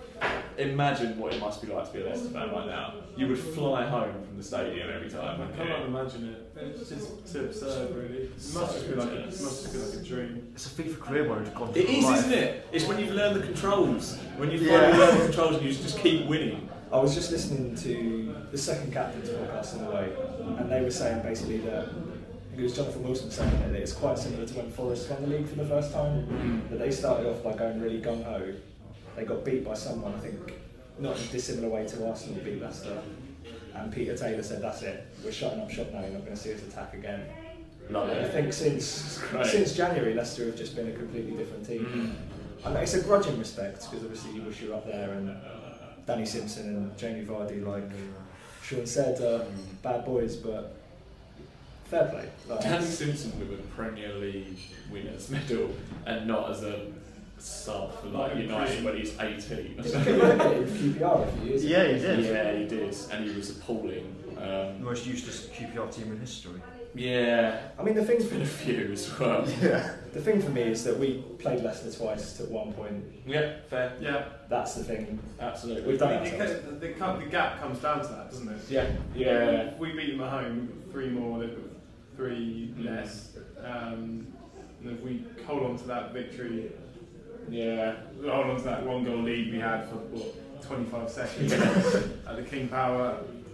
Imagine what it must be like to be a Leicester fan right now. You would fly home from the stadium every time. I wouldn't cannot you? imagine it. It's just too absurd, really. It must So just be like a, it intense. must just be like a dream. It's a FIFA career mode to gone It through is, life. isn't it? It's when you've learned the controls. When you Yeah. finally learn the controls and you just keep winning. I was just listening to the second captain's podcast on the way, and they were saying basically that it was Jonathan Wilson saying that it's quite similar to when Forest won the league for the first time. That they started off by going really gung ho. They got beat by someone, I think, not in a dissimilar way to Arsenal beat Leicester. And Peter Taylor said, "That's it. We're shutting up shop now. You're not going to see us attack again." Love And I it. think since Great. since January, Leicester have just been a completely different team. Mm. And it's a grudging respect because obviously you wish you were up there and Danny Simpson and Jamie Vardy, like Sean said, uh, bad boys, but fair play. Like, Danny Simpson with a Premier League winners medal and not as a sub for like United when he's eighteen. Did he get relegated with Q P R a few years ago? Yeah, he did. Yeah, he did, and he was appalling. The Um, most useless Q P R team in history. yeah, I mean, the thing, there's been a few as well. Yeah. the thing for me is that we played Leicester twice at one point. Yeah, fair. Yeah. That's the thing. Absolutely. We've I done mean, it it, ourselves. ca- the, the, the gap comes down to that, doesn't it? Yeah, yeah. If we beat them at home, we've got three more, they've got three less. Um, and if we hold on to that victory, Yeah. hold on to that one goal lead we had for what, twenty-five seconds Yeah. at the King Power,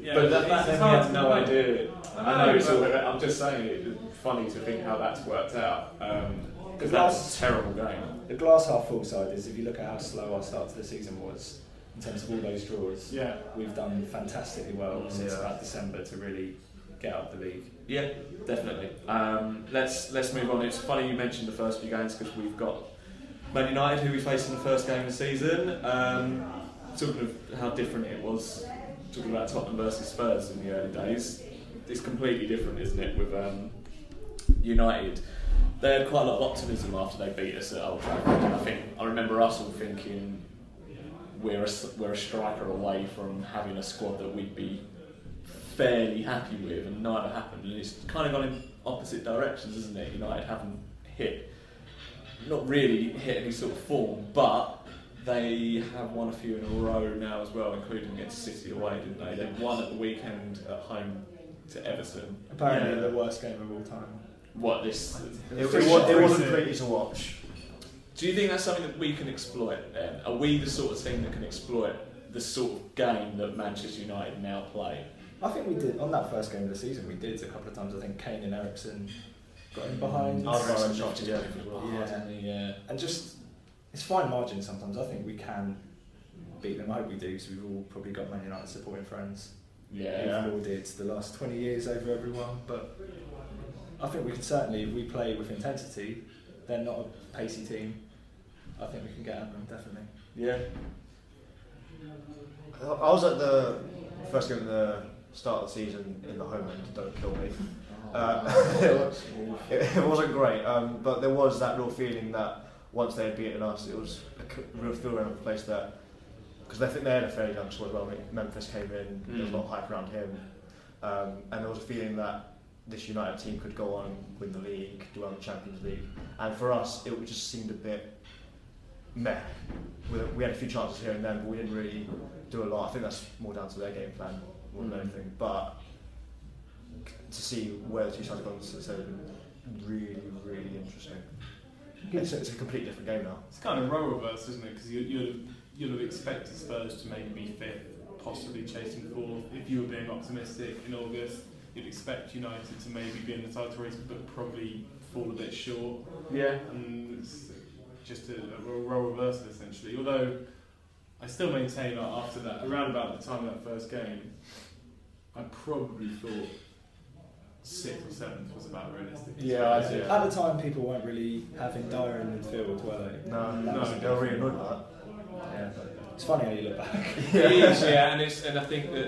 Yeah, but that, it's- back it's then we hard had to no know. idea. I I know, know, it's all, but- I'm just saying it's funny to think how that's worked out. Because The that's last- a terrible game. The glass half full side is if you look at how slow our start to the season was in terms of all those draws. Yeah. We've done fantastically well since Yeah. about December to really get up the league. Yeah, definitely. Um, let's let's move on. It's funny you mentioned the first few games because we've got Man United who we faced in the first game of the season. Um, talking of how different it was, talking about Tottenham versus Spurs in the early days. It's completely different, isn't it? With um, United, they had quite a lot of optimism after they beat us at Old Trafford. And I think I remember us all thinking we're a, we're a striker away from having a squad that we'd be fairly happy with, and neither happened. And it's kind of gone in opposite directions, isn't it? United haven't hit, not really hit any sort of form, but they have won a few in a row now as well, including against City away, didn't they? They won at the weekend at home to Everton. Apparently Yeah. the worst game of all time. What this? It, it, was, it wasn't pretty to watch. Do you think that's something that we can exploit then? Are we the sort of team that can exploit the sort of game that Manchester United now play? I think we did, on that first game of the season, we did a couple of times. I think Kane and Ericsson got in behind. Alderweireld shot, yeah. Yeah. yeah. And just, it's fine margins sometimes. I think we can beat them. I hope we do, because we've all probably got Man United supporting friends. Yeah. We've all did the last twenty years over everyone. But I think we can certainly, if we play with intensity, they're not a pacey team. I think we can get at them, definitely. Yeah. I was at the first game of the start of the season in the home end, don't kill me. Uh, it, it wasn't great, um, but there was that real feeling that once they had beaten us, it was a c- real feel around the place that, because I think they had a fairly young squad as well. Memphis came in, there was a lot of hype around him, um, and there was a feeling that this United team could go on and win the league, do well in the Champions League, and for us it just seemed a bit meh. We, we had a few chances here and then, but we didn't really do a lot. I think that's more down to their game plan more than anything. But to see where the two sides have gone since then has been really, really interesting. It's, it's a completely different game now. It's kind of role reverse, isn't it? Because you, you'd, you'd have expected Spurs to maybe be fifth, possibly chasing fourth. If you were being optimistic in August, you'd expect United to maybe be in the title race, but probably fall a bit short. Yeah. And it's just a, a role reversal essentially. Although I still maintain that after that, around about the time of that first game, I probably thought sixth or seventh was about realistic. Yeah, I do. At the time, people weren't really having Dyer in midfield, were they? No, That no, was a they were big really thing. annoyed about Yeah, it's funny how you look back. It is, yeah, and it's and I think that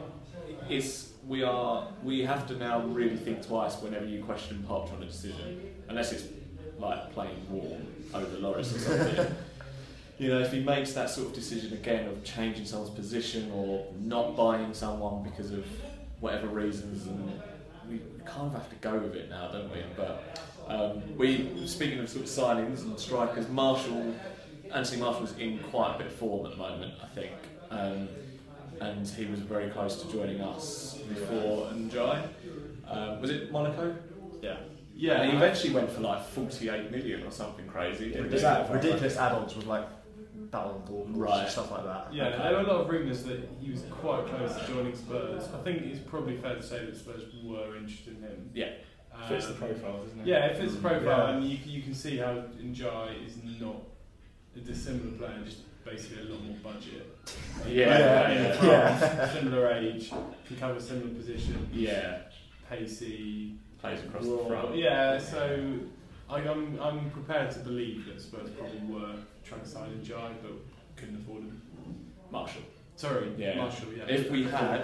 it's we are we have to now really think twice whenever you question Poch on a decision, unless it's like playing Warm over Loris or something. You know, if he makes that sort of decision again of changing someone's position or not buying someone because of whatever reasons, and we kind of have to go with it now, don't we? But um, we, speaking of sort of signings and strikers, Marshall, Anthony Marshall's in quite a bit of form at the moment, I think, um, and he was very close to joining us before Njai. Um, was it Monaco? Yeah. Yeah, and he eventually went for like forty-eight million or something crazy. Didn't Ridiculous, he? that? ridiculous add-ons with like Ballon d'Or Right. and stuff like that. Yeah, Okay. there were a lot of rumours that he was quite close to joining Spurs. I think it's probably fair to say that Spurs were interested in him. Yeah. Um, Fits the profile, doesn't it? Yeah, it fits the profile, Yeah. and you, you can see how Njai is not a dissimilar player, just basically a lot more budget. Yeah, Playing in yeah, France, yeah. similar age, can cover similar position, Yeah, pacey. plays across raw. the front. Yeah, so I, I'm I'm prepared to believe that Spurs probably were trying to sign Njai, but couldn't afford him. Marshall. Sorry, Yeah. Marshall. Yeah. If we had,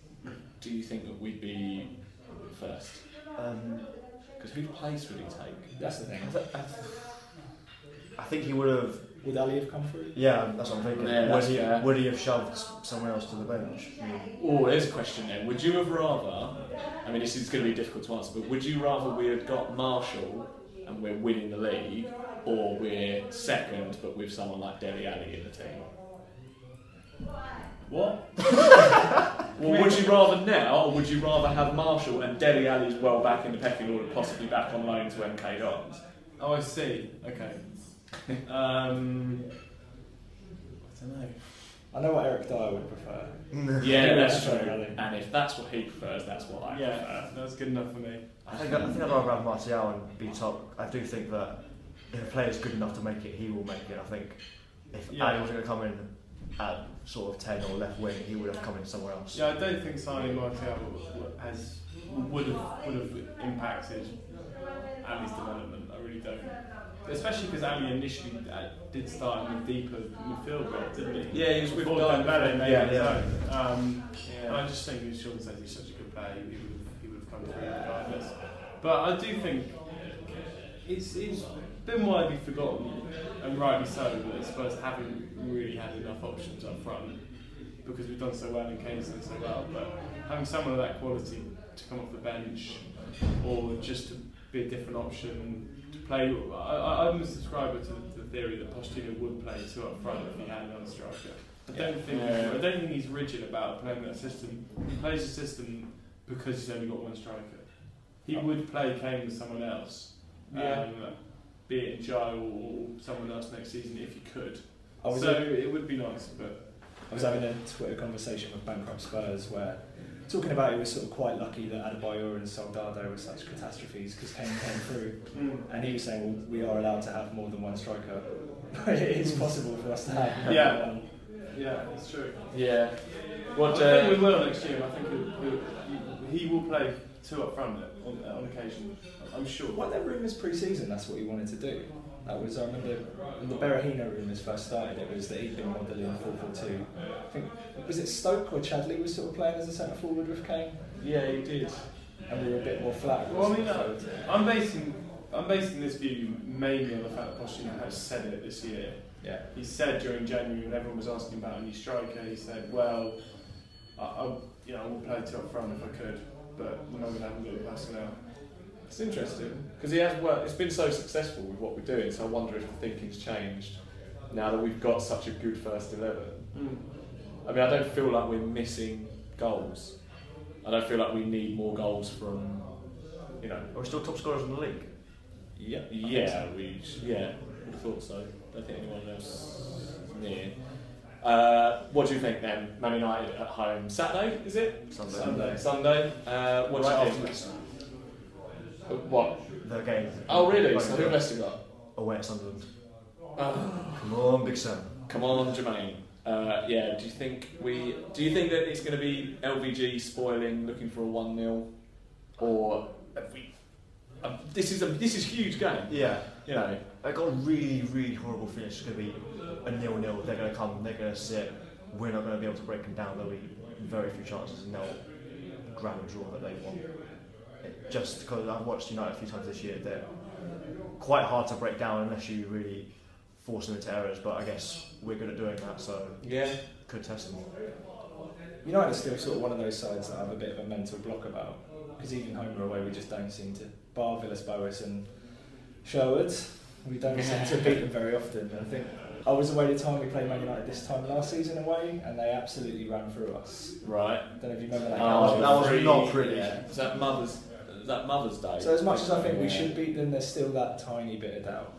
do you think that we'd be first? Um, Because whose place would he take? That's the thing. I, th- I, th- I think he would have. Would Ali have come through? Yeah, that's what I'm thinking. Yeah, would that's he? fair. Would he have shoved someone else to the bench? Oh, there's a question then. Would you have rather, I mean this is going to be difficult to answer, but would you rather we had got Marshall and we're winning the league, or we're second but with someone like Dele Alli in the team? What? Well, would you rather now, or would you rather have Marshall and Dele Alli's well back in the pecking order, possibly back on loan to M K Dons? Oh, I see. Okay. Um, I don't know. I know what Eric Dyer would prefer. Yeah, that's Yeah. true. And if that's what he prefers, that's what I Yeah, prefer. that's good enough for me. I think, I think I'd rather have Martial and be top. I do think that if a player's good enough to make it, he will make it. I think if Yeah. Ali was going to come in at sort of ten or left wing, he would have come in somewhere else. Yeah, I don't think signing Martial has would have would have impacted Ali's development. I really don't. Especially because Ali initially uh, did start in the deeper midfield role, didn't he? Yeah, he was with Before Dyer. Dembele made Yeah, his yeah. own. Um, Yeah. And I just think, as Sean says, he's such a good player. He would have, he would have come through regardless. But I do think it's it's been widely forgotten, and rightly so, that Spurs haven't really had enough options up front because we've done so well and Kane's done so well. But having someone of that quality to come off the bench, or just to be a different option to play, I, I, I'm a subscriber to the, the theory that Pochettino would play two up front if he had another striker. I don't think Yeah. I don't think he's rigid about playing that system. He plays the system because he's only got one striker. He would play Kane with someone else, Yeah. um, be it Jai or someone else next season if he could. I was, So it would be nice, but I was having a Twitter conversation with Bankrupt Spurs where talking about it was sort of quite lucky that Adebayor and Soldado were such catastrophes because Kane came through, and he was saying, well, we are allowed to have more than one striker. it is possible for us to have more Yeah. than one. yeah, it's true. Yeah. I What? think Uh, we will next year. I think he'll, he'll, he will play two up front on, on occasion. I'm sure. Well, there were rumours pre-season that's what he wanted to do. That was, I remember when the Berahino rumours first started, it was that he'd been modelling four four two. I think, was it Stoke or Chadley was sort of playing as a centre forward with Kane? yeah, he did. And we were a bit more flat. Well, I mean, wasn't uh, it? I'm basing I'm basing this view mainly on the fact that Pochettino has said it this year. yeah. He said during January when everyone was asking about a new striker, he said, "Well, I, I you know I would play two up front if I could, but we're not going to have a little personnel." It's interesting because he has worked. It's been so successful with what we're doing. So I wonder if the thinking's changed now that we've got such a good first eleven. Mm. I mean, I don't feel like we're missing goals. I don't feel like we need more goals from, you know. Are we still top scorers in the league? Yeah, yeah, we yeah, I thought so. Don't think anyone else is near. Uh, what do you think then? Man United at home Saturday, is it? Sunday. Sunday. Sunday. Uh, what Right do you after think? Leicester. Uh, What? The game. Oh really? Right, So who have Leicester got? Away at Sunderland. Oh. Come on, Big Sam. Come on, Jermaine. Uh, yeah. Do you think we? Do you think that it's going to be L V G spoiling, looking for a one nil, or have we? Um, this is a this is a huge game. Yeah. You know. I got a really, really horrible feeling it's going to be a nil-nil. They're going to come, they're going to sit. We're not going to be able to break them down. There'll be very few chances, and they'll grab a draw that they want. It, just because I've watched United a few times this year, they're quite hard to break down unless you really force them into errors. But I guess we're good at doing that, so Yeah. could test them. United are still sort of one of those sides that have a bit of a mental block about, because even home or away we just don't seem to, bar Villas-Boas and Sherwood, we don't seem to beat them very often. I think I was away the time we played Man United this time last season away, and they absolutely ran through us. Right. I don't know if you remember that. Oh, game. that was not pretty. Yeah. Is that Mother's? Is that Mother's Day? So as much as I think we Yeah. should beat them, there's still that tiny bit of doubt.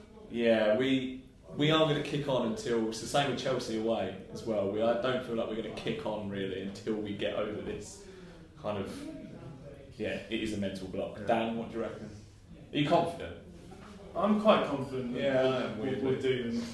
Yeah, we we are going to kick on until it's the same with Chelsea away as well. We I don't feel like we're going to kick on really until we get over this kind of yeah. It is a mental block. Yeah. Dan, what do you reckon? Are you confident? I'm quite confident Yeah, I that am, we'll, weirdly. we'll do them,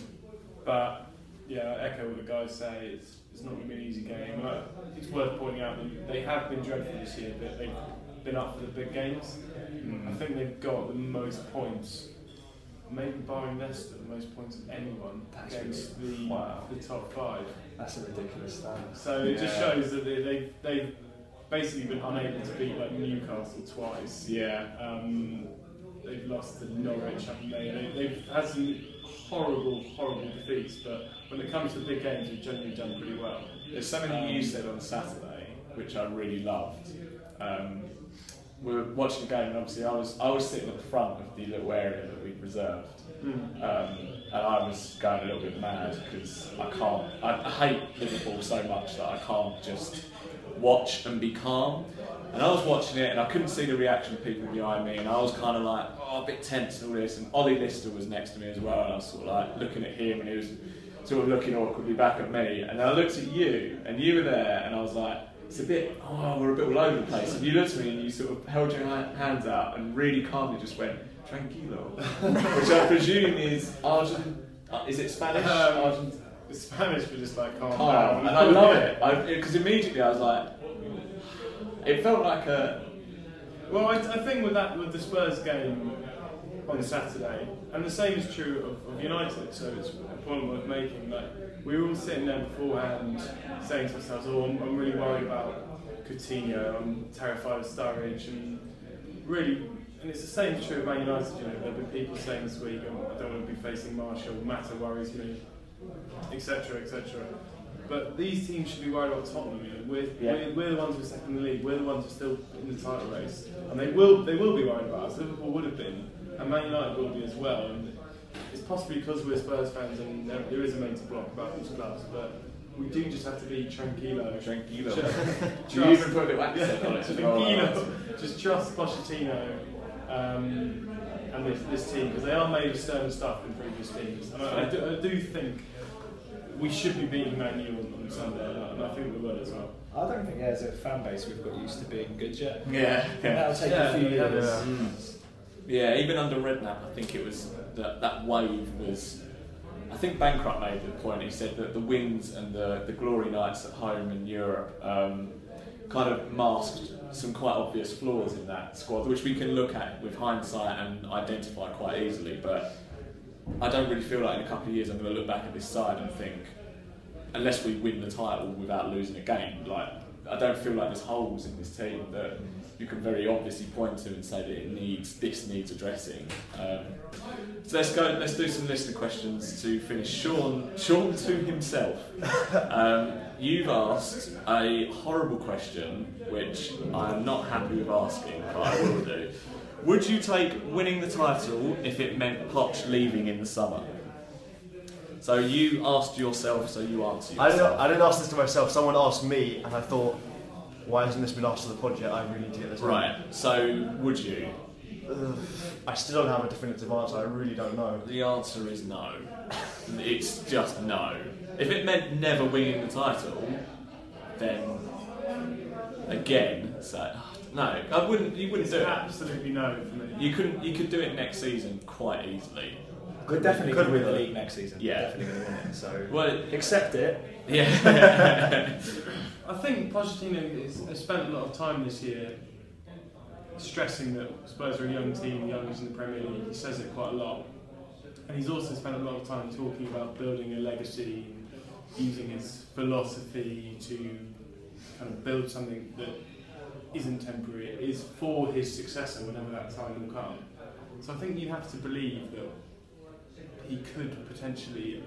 but yeah, I echo what the guys say. It's it's not going to be an easy game. Uh, it's worth pointing out that they have been dreadful this year, but they've been up for the big games. I think they've got the most points, maybe barring Leicester, the most points of anyone That's against the wow. the top five. That's a ridiculous stat. So it just Yeah. shows that they they they've basically been unable to beat like Newcastle twice. Yeah. Um, they've lost to Norwich, haven't they? they? They've had some horrible, horrible defeats, but when it comes to big games, they've generally done pretty well. There's something that you said on Saturday, which I really loved. Um, we were watching the game, and obviously I was I was sitting at the front of the little area that we'd reserved, Mm. um, and I was going a little bit mad because I can't. I, I hate Liverpool so much that I can't just watch and be calm. And I was watching it, and I couldn't see the reaction of people behind me, and I was kind of like, oh, a bit tense and all this. And Ollie Lister was next to me as well, and I was sort of like looking at him, and he was sort of looking awkwardly back at me, and I looked at you, and you were there, and I was like, it's a bit, oh, we're a bit all over the place. And you looked at me and you sort of held your ha- hands out and really calmly just went, tranquilo, which I presume is Argent, uh, is it Spanish? Um, Argent- It's Spanish for just like calm calm, down. and I love it, because immediately I was like, it felt like a, Well, I, I think with that, with the Spurs game on Saturday, and the same is true of, of United, so it's a point worth making. Like, we were all sitting there beforehand saying to ourselves, oh, I'm, I'm really worried about Coutinho, I'm terrified of Sturridge, and really, and it's the same true of Man United, you know, there have been people saying this week, oh, I don't want to be facing Martial, Mata worries me, et cetera, et cetera. But these teams should be worried about Tottenham. You know, we're, Yeah. we're, we're the ones who are second in the league. We're the ones who are still in the title race, and they will they will be worried about us. Liverpool would have been, and Man United will be as well. And it's possibly because we're Spurs fans, and there, there is a mental block about these clubs. But we do just have to be tranquilo. tranquilo. Trust- Do you even put a little accent Yeah, on it as well? tranquilo. Just trust Pochettino um, and this, this team, because they are made of stern stuff in previous teams. And I, I, do, I do think we should be beating Man U on, on Sunday, and I, and I think we will as well. I don't think, yeah, as a fan base, we've got used to being good yet. Yeah, And yeah. that'll take Yeah, a few yeah, years. yeah. Mm. Yeah, even under Redknapp, I think it was that that wave was. I think Bankrupt made the point. He said that the wins and the, the glory nights at home in Europe um, kind of masked some quite obvious flaws in that squad, which we can look at with hindsight and identify quite easily. But I don't really feel like in a couple of years I'm going to look back at this side and think, unless we win the title without losing a game, like I don't feel like there's holes in this team that you can very obviously point to and say that it needs this needs addressing. Um, so let's go. Let's do some listener questions to finish. Sean, Sean to himself. Um, you've asked a horrible question, which I am not happy with asking, but I will do. Would you take winning the title if it meant Poch leaving in the summer? So you asked yourself, so you answer yourself. I didn't, I didn't ask this to myself. Someone asked me, and I thought, why hasn't this been asked to the pod yet? I really need to get this on. Right, so would you? Ugh, I still don't have a definitive answer. I really don't know. The answer is no. It's just no. If it meant never winning the title, then again, so no, I wouldn't. You wouldn't It's do it. absolutely no for me. You couldn't. You could do it next season quite easily. We're definitely Could going to we win the though? league next season. Yeah. We're definitely going to win it. So Well, accept it. yeah. I think Pochettino has, has spent a lot of time this year stressing that Spurs are a young team, youngest in the Premier League. He says it quite a lot. And he's also spent a lot of time talking about building a legacy, using his philosophy to kind of build something that isn't temporary, it is for his successor whenever that time will come. So I think you have to believe that he could potentially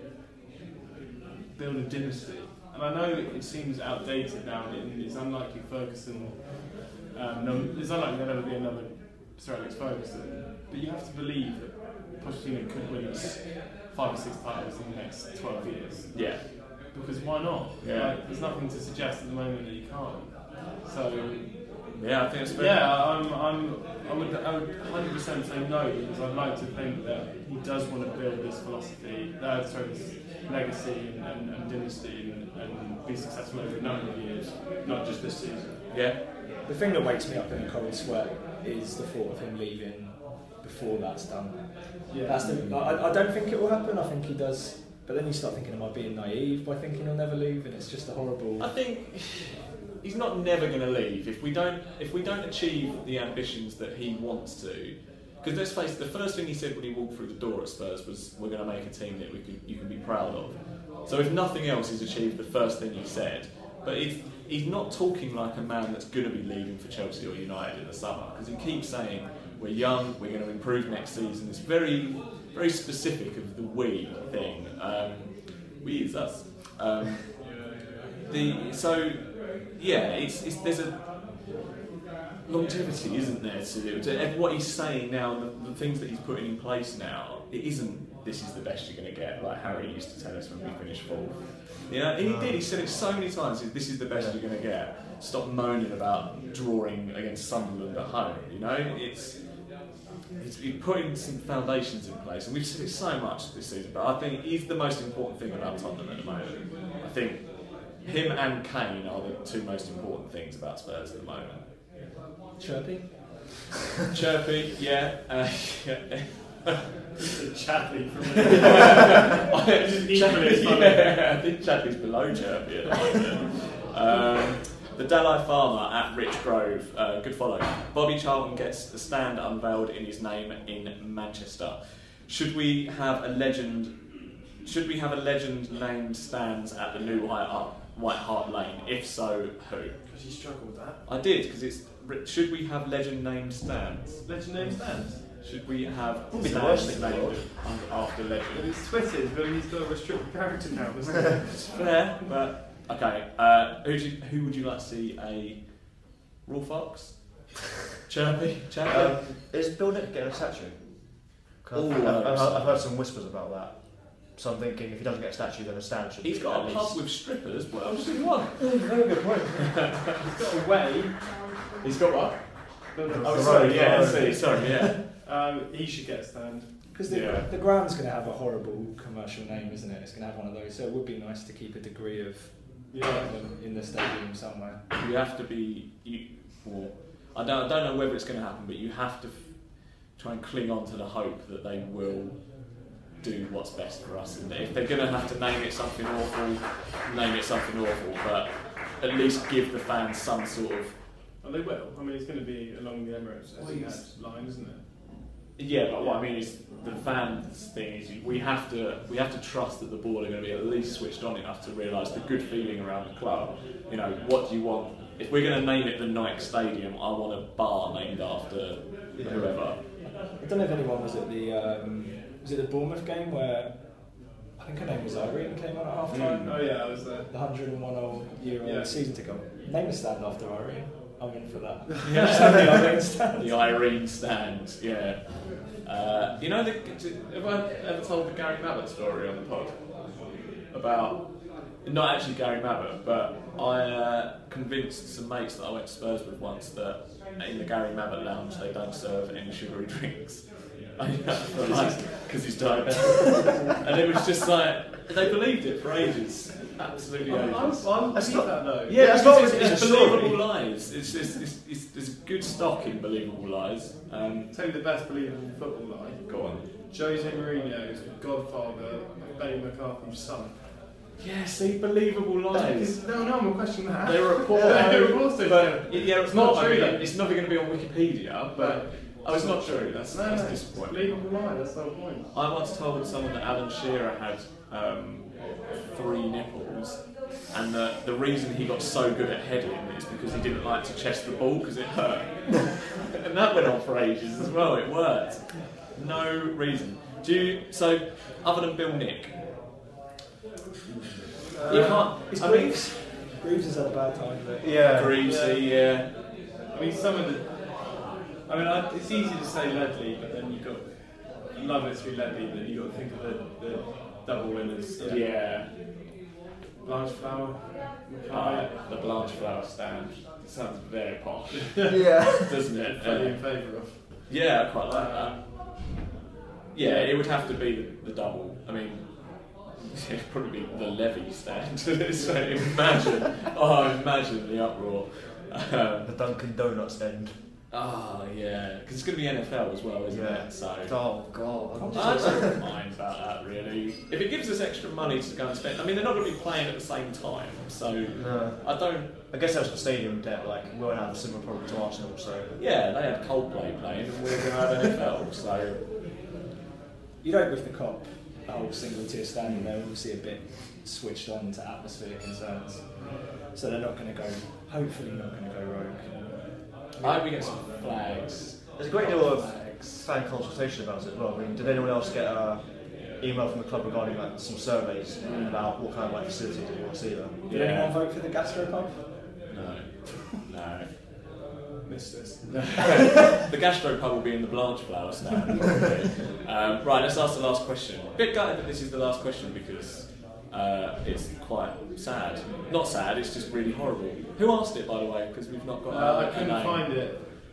build a dynasty. And I know it seems outdated now, and it's unlikely Ferguson, um, no, it's unlikely there'll ever be another Sir Alex Ferguson, but you have to believe that Pochettino could win us five or six titles in the next twelve years. Yeah. Because why not? Yeah. Like, there's nothing to suggest at the moment that you can't. So, Yeah, I think it's fair. yeah, I'm, I'm, I would, I would one hundred percent say no, because I'd like to think that he does want to build this philosophy, uh, sorry, this legacy and, and, and dynasty and, and be successful over a number of years, not just this season. Yeah. The thing that wakes me up in a cold sweat is the thought of him leaving before that's done. Yeah. That's the, I, I don't think it will happen. I think he does. But then you start thinking, am I being naive by thinking he'll never leave? And it's just a horrible. I think he's not never going to leave if we don't if we don't achieve the ambitions that he wants to. Because let's face it, the first thing he said when he walked through the door at Spurs was, "We're going to make a team that we can, you can be proud of." So if nothing else, he's achieved the first thing he said. But it's, he's not talking like a man that's going to be leaving for Chelsea or United in the summer. Because he keeps saying, "We're young, we're going to improve next season." It's very, very specific of the "we" thing. Um, we is us. Um, the so yeah, it's, it's there's a longevity, isn't there, to, to what he's saying now, the, the things that he's putting in place now. It isn't, "This is the best you're going to get," like Harry used to tell us when we finished fourth. Yeah, and he did. He said it so many times. "This is the best you're going to get. Stop moaning about drawing against Sunderland at home." You know, it's he's, he's putting some foundations in place, and we've seen it so much this season. But I think he's the most important thing about Tottenham at the moment. I think him and Kane are the two most important things about Spurs at the moment. Chirpy? Chirpy, yeah. Uh, yeah. Chadley from Chadley, yeah, I think Chadley's below Chirpy at the moment. Um, the Dalai Farmer at Rich Grove, uh, good follow. Bobby Charlton gets the stand unveiled in his name in Manchester. Should we have a legend? Should we have a legend named stands at the new White Hart, White Hart Lane? If so, who? Because you struggle with that. I did because it's. Should we have legend named stands? Legend name stands. Should we have Wouldn't be the worst stands thing in the named after But legend? it's Twitter's, but he's got a restricted character now, doesn't he? It's fair, but okay. Uh, who, do you, who would you like to see a Raw Fox? Chirpy? Chirpy? Um, is Bill Nick getting a statue? 'Cause Ooh, I've, I've, nice. I've, I've heard some whispers about that. So I'm thinking if he doesn't get a statue, then a stand should He's be got at a pub least. with strippers. What else does he want? Very good point. He's got a way. He's got what? Oh, The sorry, road, yeah, the see, road. sorry, yeah. Um, he should get a stand. Because the, Yeah. the ground's going to have a horrible commercial name, isn't it? It's going to have one of those. So it would be nice to keep a degree of Yeah. them in the stadium somewhere. You have to be. You, well, I don't. I don't know whether it's going to happen, but you have to f- try and cling on to the hope that they will do what's best for us. And if they're going to have to name it something awful, name it something awful. But at least give the fans some sort of. Well, they will. I mean, it's going to be along the Emirates Well, Etihad yes. line, isn't it? Yeah, but what I mean is the fans thing is we have to we have to trust that the board are going to be at least switched on enough to realise the good feeling around the club. You know, what do you want? If we're going to name it the Nike Stadium, I want a bar named after whoever. I don't know if anyone was at the um, was it the Bournemouth game where I think her name was Irene came on at half time. Oh yeah, I was there. The one hundred and one old year old Yeah. season ticket. Name a stand after Irene. I'm in for that. Yeah. Just have the Irene stand. The Irene stand, yeah. Uh, you know, the, have I ever told the Gary Mabbott story on the pod? About, not actually Gary Mabbott, but I uh, convinced some mates that I went to Spurs with once that in the Gary Mabbott lounge they don't serve any sugary drinks. Because he's diabetic. And it was just like, they believed it for ages. Absolutely I'm, ages. I'm, I'm That's believe not- that though. Yeah, that's because not it's, really it's a story. believable lies. It's, it's, it's, it's, there's good stock in believable lies. Um, Tell you the best believable football lie. go on. Jose Mourinho is the godfather of Benny McCarthy's son. Yeah, see, believable lies. No, no, I'm not questioning that. They were a poor They were also but yeah, it's It's not not true. true, I mean, though. it's never going to be on Wikipedia, but oh, it's not true. That's, No, that's no, disappointing. believable lie. That's the whole point. I once told someone that Alan Shearer had um, three nipples, and the, the reason he got so good at heading is because he didn't like to chest the ball because it hurt. And that went on for ages as well. It worked. No reason. Do you, so, other than Bill Nick, Uh, you can't. It's I mean, Greaves. Greaves has had a bad time. But Yeah. Greavesy, yeah. I mean, some of the. I mean, I, it's easy to say Ledley, but then you've got. You love it to be Ledley, but you've got to think of the, the double winners. Yeah. yeah. Blanchflower, Uh, Mackay. the Blanchflower stand. Sounds very posh, Yeah. doesn't it? Fully Uh, in favour of. yeah, I quite like that. Yeah, it would have to be the, the double. I mean, it'd probably be the Levy stand. So imagine, oh, imagine the uproar. Um, The Dunkin' Donuts end. oh, yeah, because it's going to be N F L as well, isn't Yeah. it? So. Oh god. I don't mind about that really. If it gives us extra money to go and spend, I mean they're not going to be playing at the same time, so No. I don't. I guess that's the stadium debt. Like we won't have a similar problem to Arsenal. So Yeah, they have Coldplay playing, and we're going to have N F L. So you don't with the cop, the whole single tier standing there, obviously a bit switched on to atmosphere concerns. So they're not going to go, hopefully not going to go rogue. I hope we get some flags. there's a great deal of Flags. fan consultation about it as well. I mean, did anyone else get a email from the club regarding like some surveys about what kind of like facilities they want to see there? Did Yeah. anyone vote for the gastropub? No, no. Missed this. The gastropub will be in the Blanchflower stand. Probably. um, right, let's ask the last question. A bit gutted that this is the last question because uh, it's quite sad. Not sad, it's just really horrible. Who asked it, by the way? Because we've not got Uh, I a, a couldn't name. find it.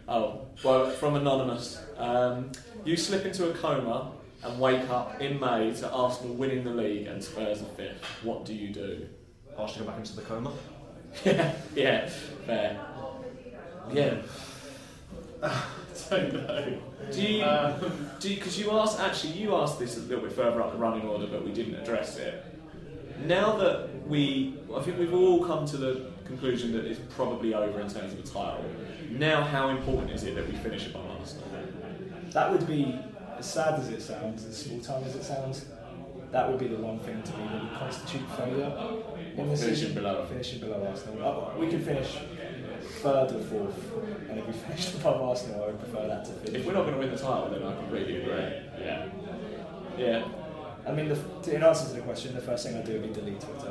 Oh, well, from Anonymous. Um, you slip into a coma and wake up in May to Arsenal winning the league and Spurs are fifth. What do you do? Arsenal go back into the coma. yeah, yeah, fair. Yeah. I don't know. Do you, Um, do because you, you asked, actually you asked this a little bit further up the running order but we didn't address it. Now that we, I think we've all come to the conclusion that it's probably over in terms of the title. Now how important is it that we finish above Arsenal? That would be, as sad as it sounds, as small time as it sounds, that would be the one thing to me that would constitute failure in this Finishing season. below. Finishing below Arsenal. Uh, we could finish third or fourth, and if we finished above Arsenal, I would prefer that to finish. If we're not going to win the title then I completely agree. Yeah. Yeah. I mean, the, to- in answer to the question, the first thing I'd do would be delete Twitter.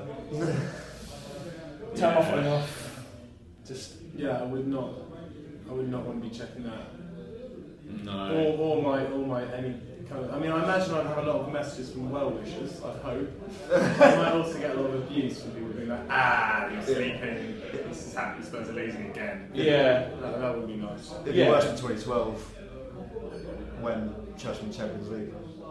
Turn off and off. Just yeah, I would not. I would not want to be checking that. No. Or, or my, or my any kind of. I mean, I imagine I'd have a lot of messages from well wishers. I'd hope. I might also get a lot of abuse from people being like, "Ah, you're sleeping. This is happening. Spurs are losing again." Yeah. That, that would be nice. It'd Yeah. be worse in twenty twelve when Chelsea won the Champions League.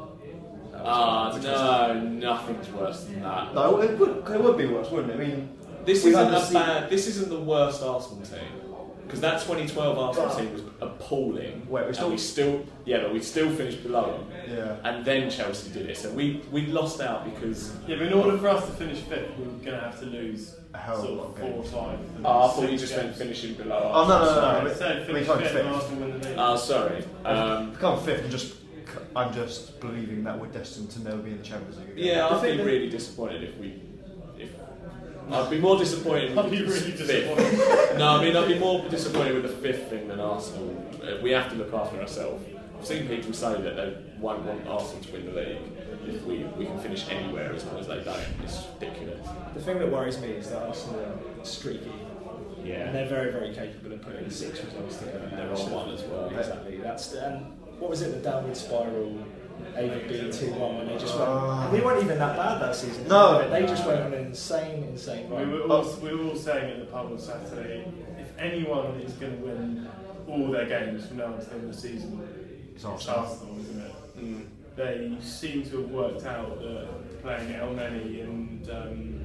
Ah, no, nothing's worse than that. No, it would, it would be worse, wouldn't it? I mean, This we isn't had a the se- bad. This isn't the worst Arsenal team because that twenty twelve Arsenal team was appalling. Wait, we and still- we still, yeah, but we still finished below them. yeah. And then Chelsea did it, so we we lost out because. Yeah, but in order for us to finish fifth, we're going to have to lose A hell sort of a of lot four of or games. five. Oh, I thought you Six just meant games. finishing below. Oh, no, no, no, Sorry. no. I said We finish can't fifth fit. and Arsenal win the league. Oh, sorry. Um, Become fifth and just, I'm just believing that we're destined to never be in the Champions League again. yeah, The I'd thing be that- really disappointed if we. If I'd be more disappointed. With I'd be the really fifth. disappointed. No, I mean I'd be more disappointed with the fifth thing than Arsenal. Uh, We have to look after ourselves. I've seen people say that they won't want Arsenal to win the league if we, we can finish anywhere as long as they don't. It's ridiculous. the thing that worries me is that Arsenal are streaky. And Yeah. they're very, very capable of putting six results together. They're on one as well. Exactly. That's the, and what was it? The downward spiral. A to B two one when they just went. Ah. And we weren't even that bad that season. No. They just went on an insane, insane We run. were, all, we were all saying at the pub on Saturday, if anyone is going to win all their games from now until the end of the season, It's it's Arsenal. Arsenal, isn't it? Mm. They seem to have worked out that playing El Neni and um,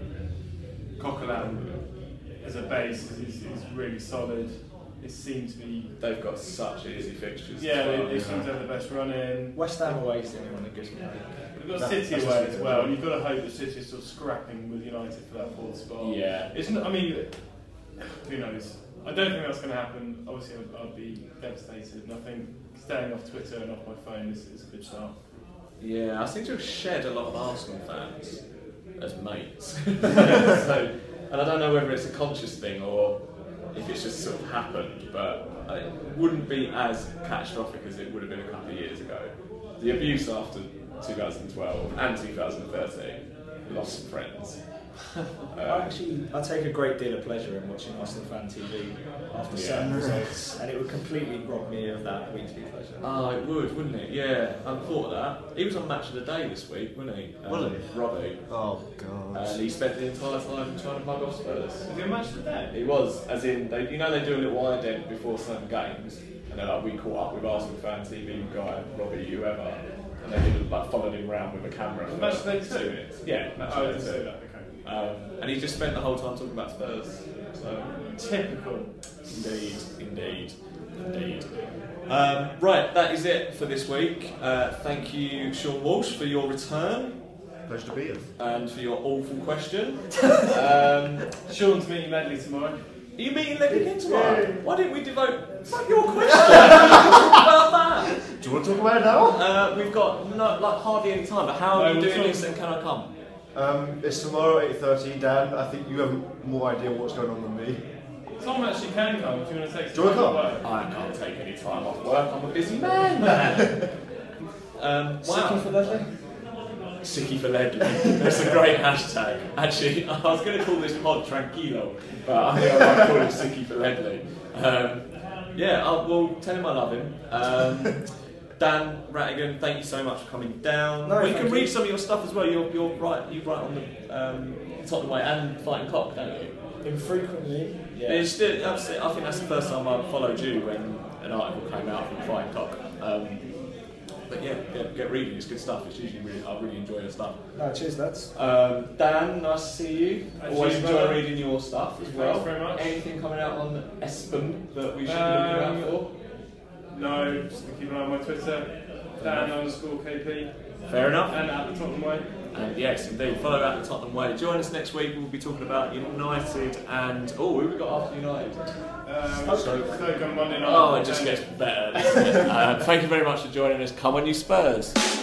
Coquelin as a base is, is really solid. It seems to be. They've got such easy fixtures. Yeah, as they, well. they seem to have the best run in. West Ham away is the only one that gives me hope. They've got That- City that's away just as it. well. You've got to hope that City is still scrapping with United for that fourth spot. Yeah. It's not, I mean, who knows? I don't think that's going to happen. Obviously, I'd, I'd be devastated. And I think staying off Twitter and off my phone is, is a good start. Yeah, I seem to have shed a lot of Arsenal fans as mates. so, and I don't know whether it's a conscious thing or if it's just sort of happened, but it wouldn't be as catastrophic as it would have been a couple of years ago. The abuse after two thousand twelve and two thousand thirteen, lost some friends. I Um, actually, I take a great deal of pleasure in watching Arsenal Fan T V after Yeah. certain results, and it would completely rob me of that weekly pleasure. Oh, it would, wouldn't it? Yeah, I thought of that. He was on Match of the Day this week, wasn't he? Um, Was he? Robbie. Oh, God. And he spent the entire time trying to bug off Spurs. Is it a match today? He was, as in, they, you know, they do a little ident before certain games, and they're like, we caught up with Arsenal Fan T V guy, Robbie, whoever, and they did, like, followed him round with a camera for Match Day two two? minutes. Yeah, Match Oh, I Day didn't see two. that. Okay. Um, and he just spent the whole time talking about Spurs. So, Typical. indeed, indeed, indeed. Um, right, that is it for this week. Uh, thank you, Sean Walsh, for your return Pleasure to be here. and for your awful question. um, Sean's meeting Medley tomorrow. Are you meeting Leg again tomorrow? Why didn't we devote fuck your question? Talk about that. Do you want to talk about it now? Uh, we've got no, like hardly any time. But how are No, you we'll doing talk- this? And can I come? Um, it's tomorrow at eight thirty. Dan, I think you have more idea what's going on than me. Tom actually can come if you want to take Do you wanna some come? time away. I can't take any time off work. I'm a busy man. man. um, wow. Sicky for Leslie? Sicky for Ledley. That's a great hashtag. Actually, I was going to call this pod Tranquilo, but I think I might call it Sicky for Ledley. Um, yeah, I'll, we'll tell him I love him. Um, Dan Rattigan, thank you so much for coming down. No, well, you thank can you. read some of your stuff as well. You're, you're right. You write on the um, Tottenham Way and Fighting Cock, don't you? Infrequently, yeah. It's still, that's it. I think that's the first time I followed you when an article came out from Fighting Cock. Um, but yeah, get, get reading. It's good stuff. It's usually really, I really enjoy your stuff. No, cheers, lads. Um, Dan, nice to see you. Thank Always you, enjoy brother. reading your stuff as Thanks well. very much. Anything coming out on Espen that we should Um, be looking out for? No, just keep an eye on my Twitter, Dan underscore K P, Fair enough. and at the Tottenham Way. And yes, indeed, follow at the Tottenham Way. Join us next week. We'll be talking about United and oh, who have we got after United? Um, Stoke. Stoke on Monday night. Oh, it just gets better. Doesn't it? uh, thank you very much for joining us. Come on, you Spurs.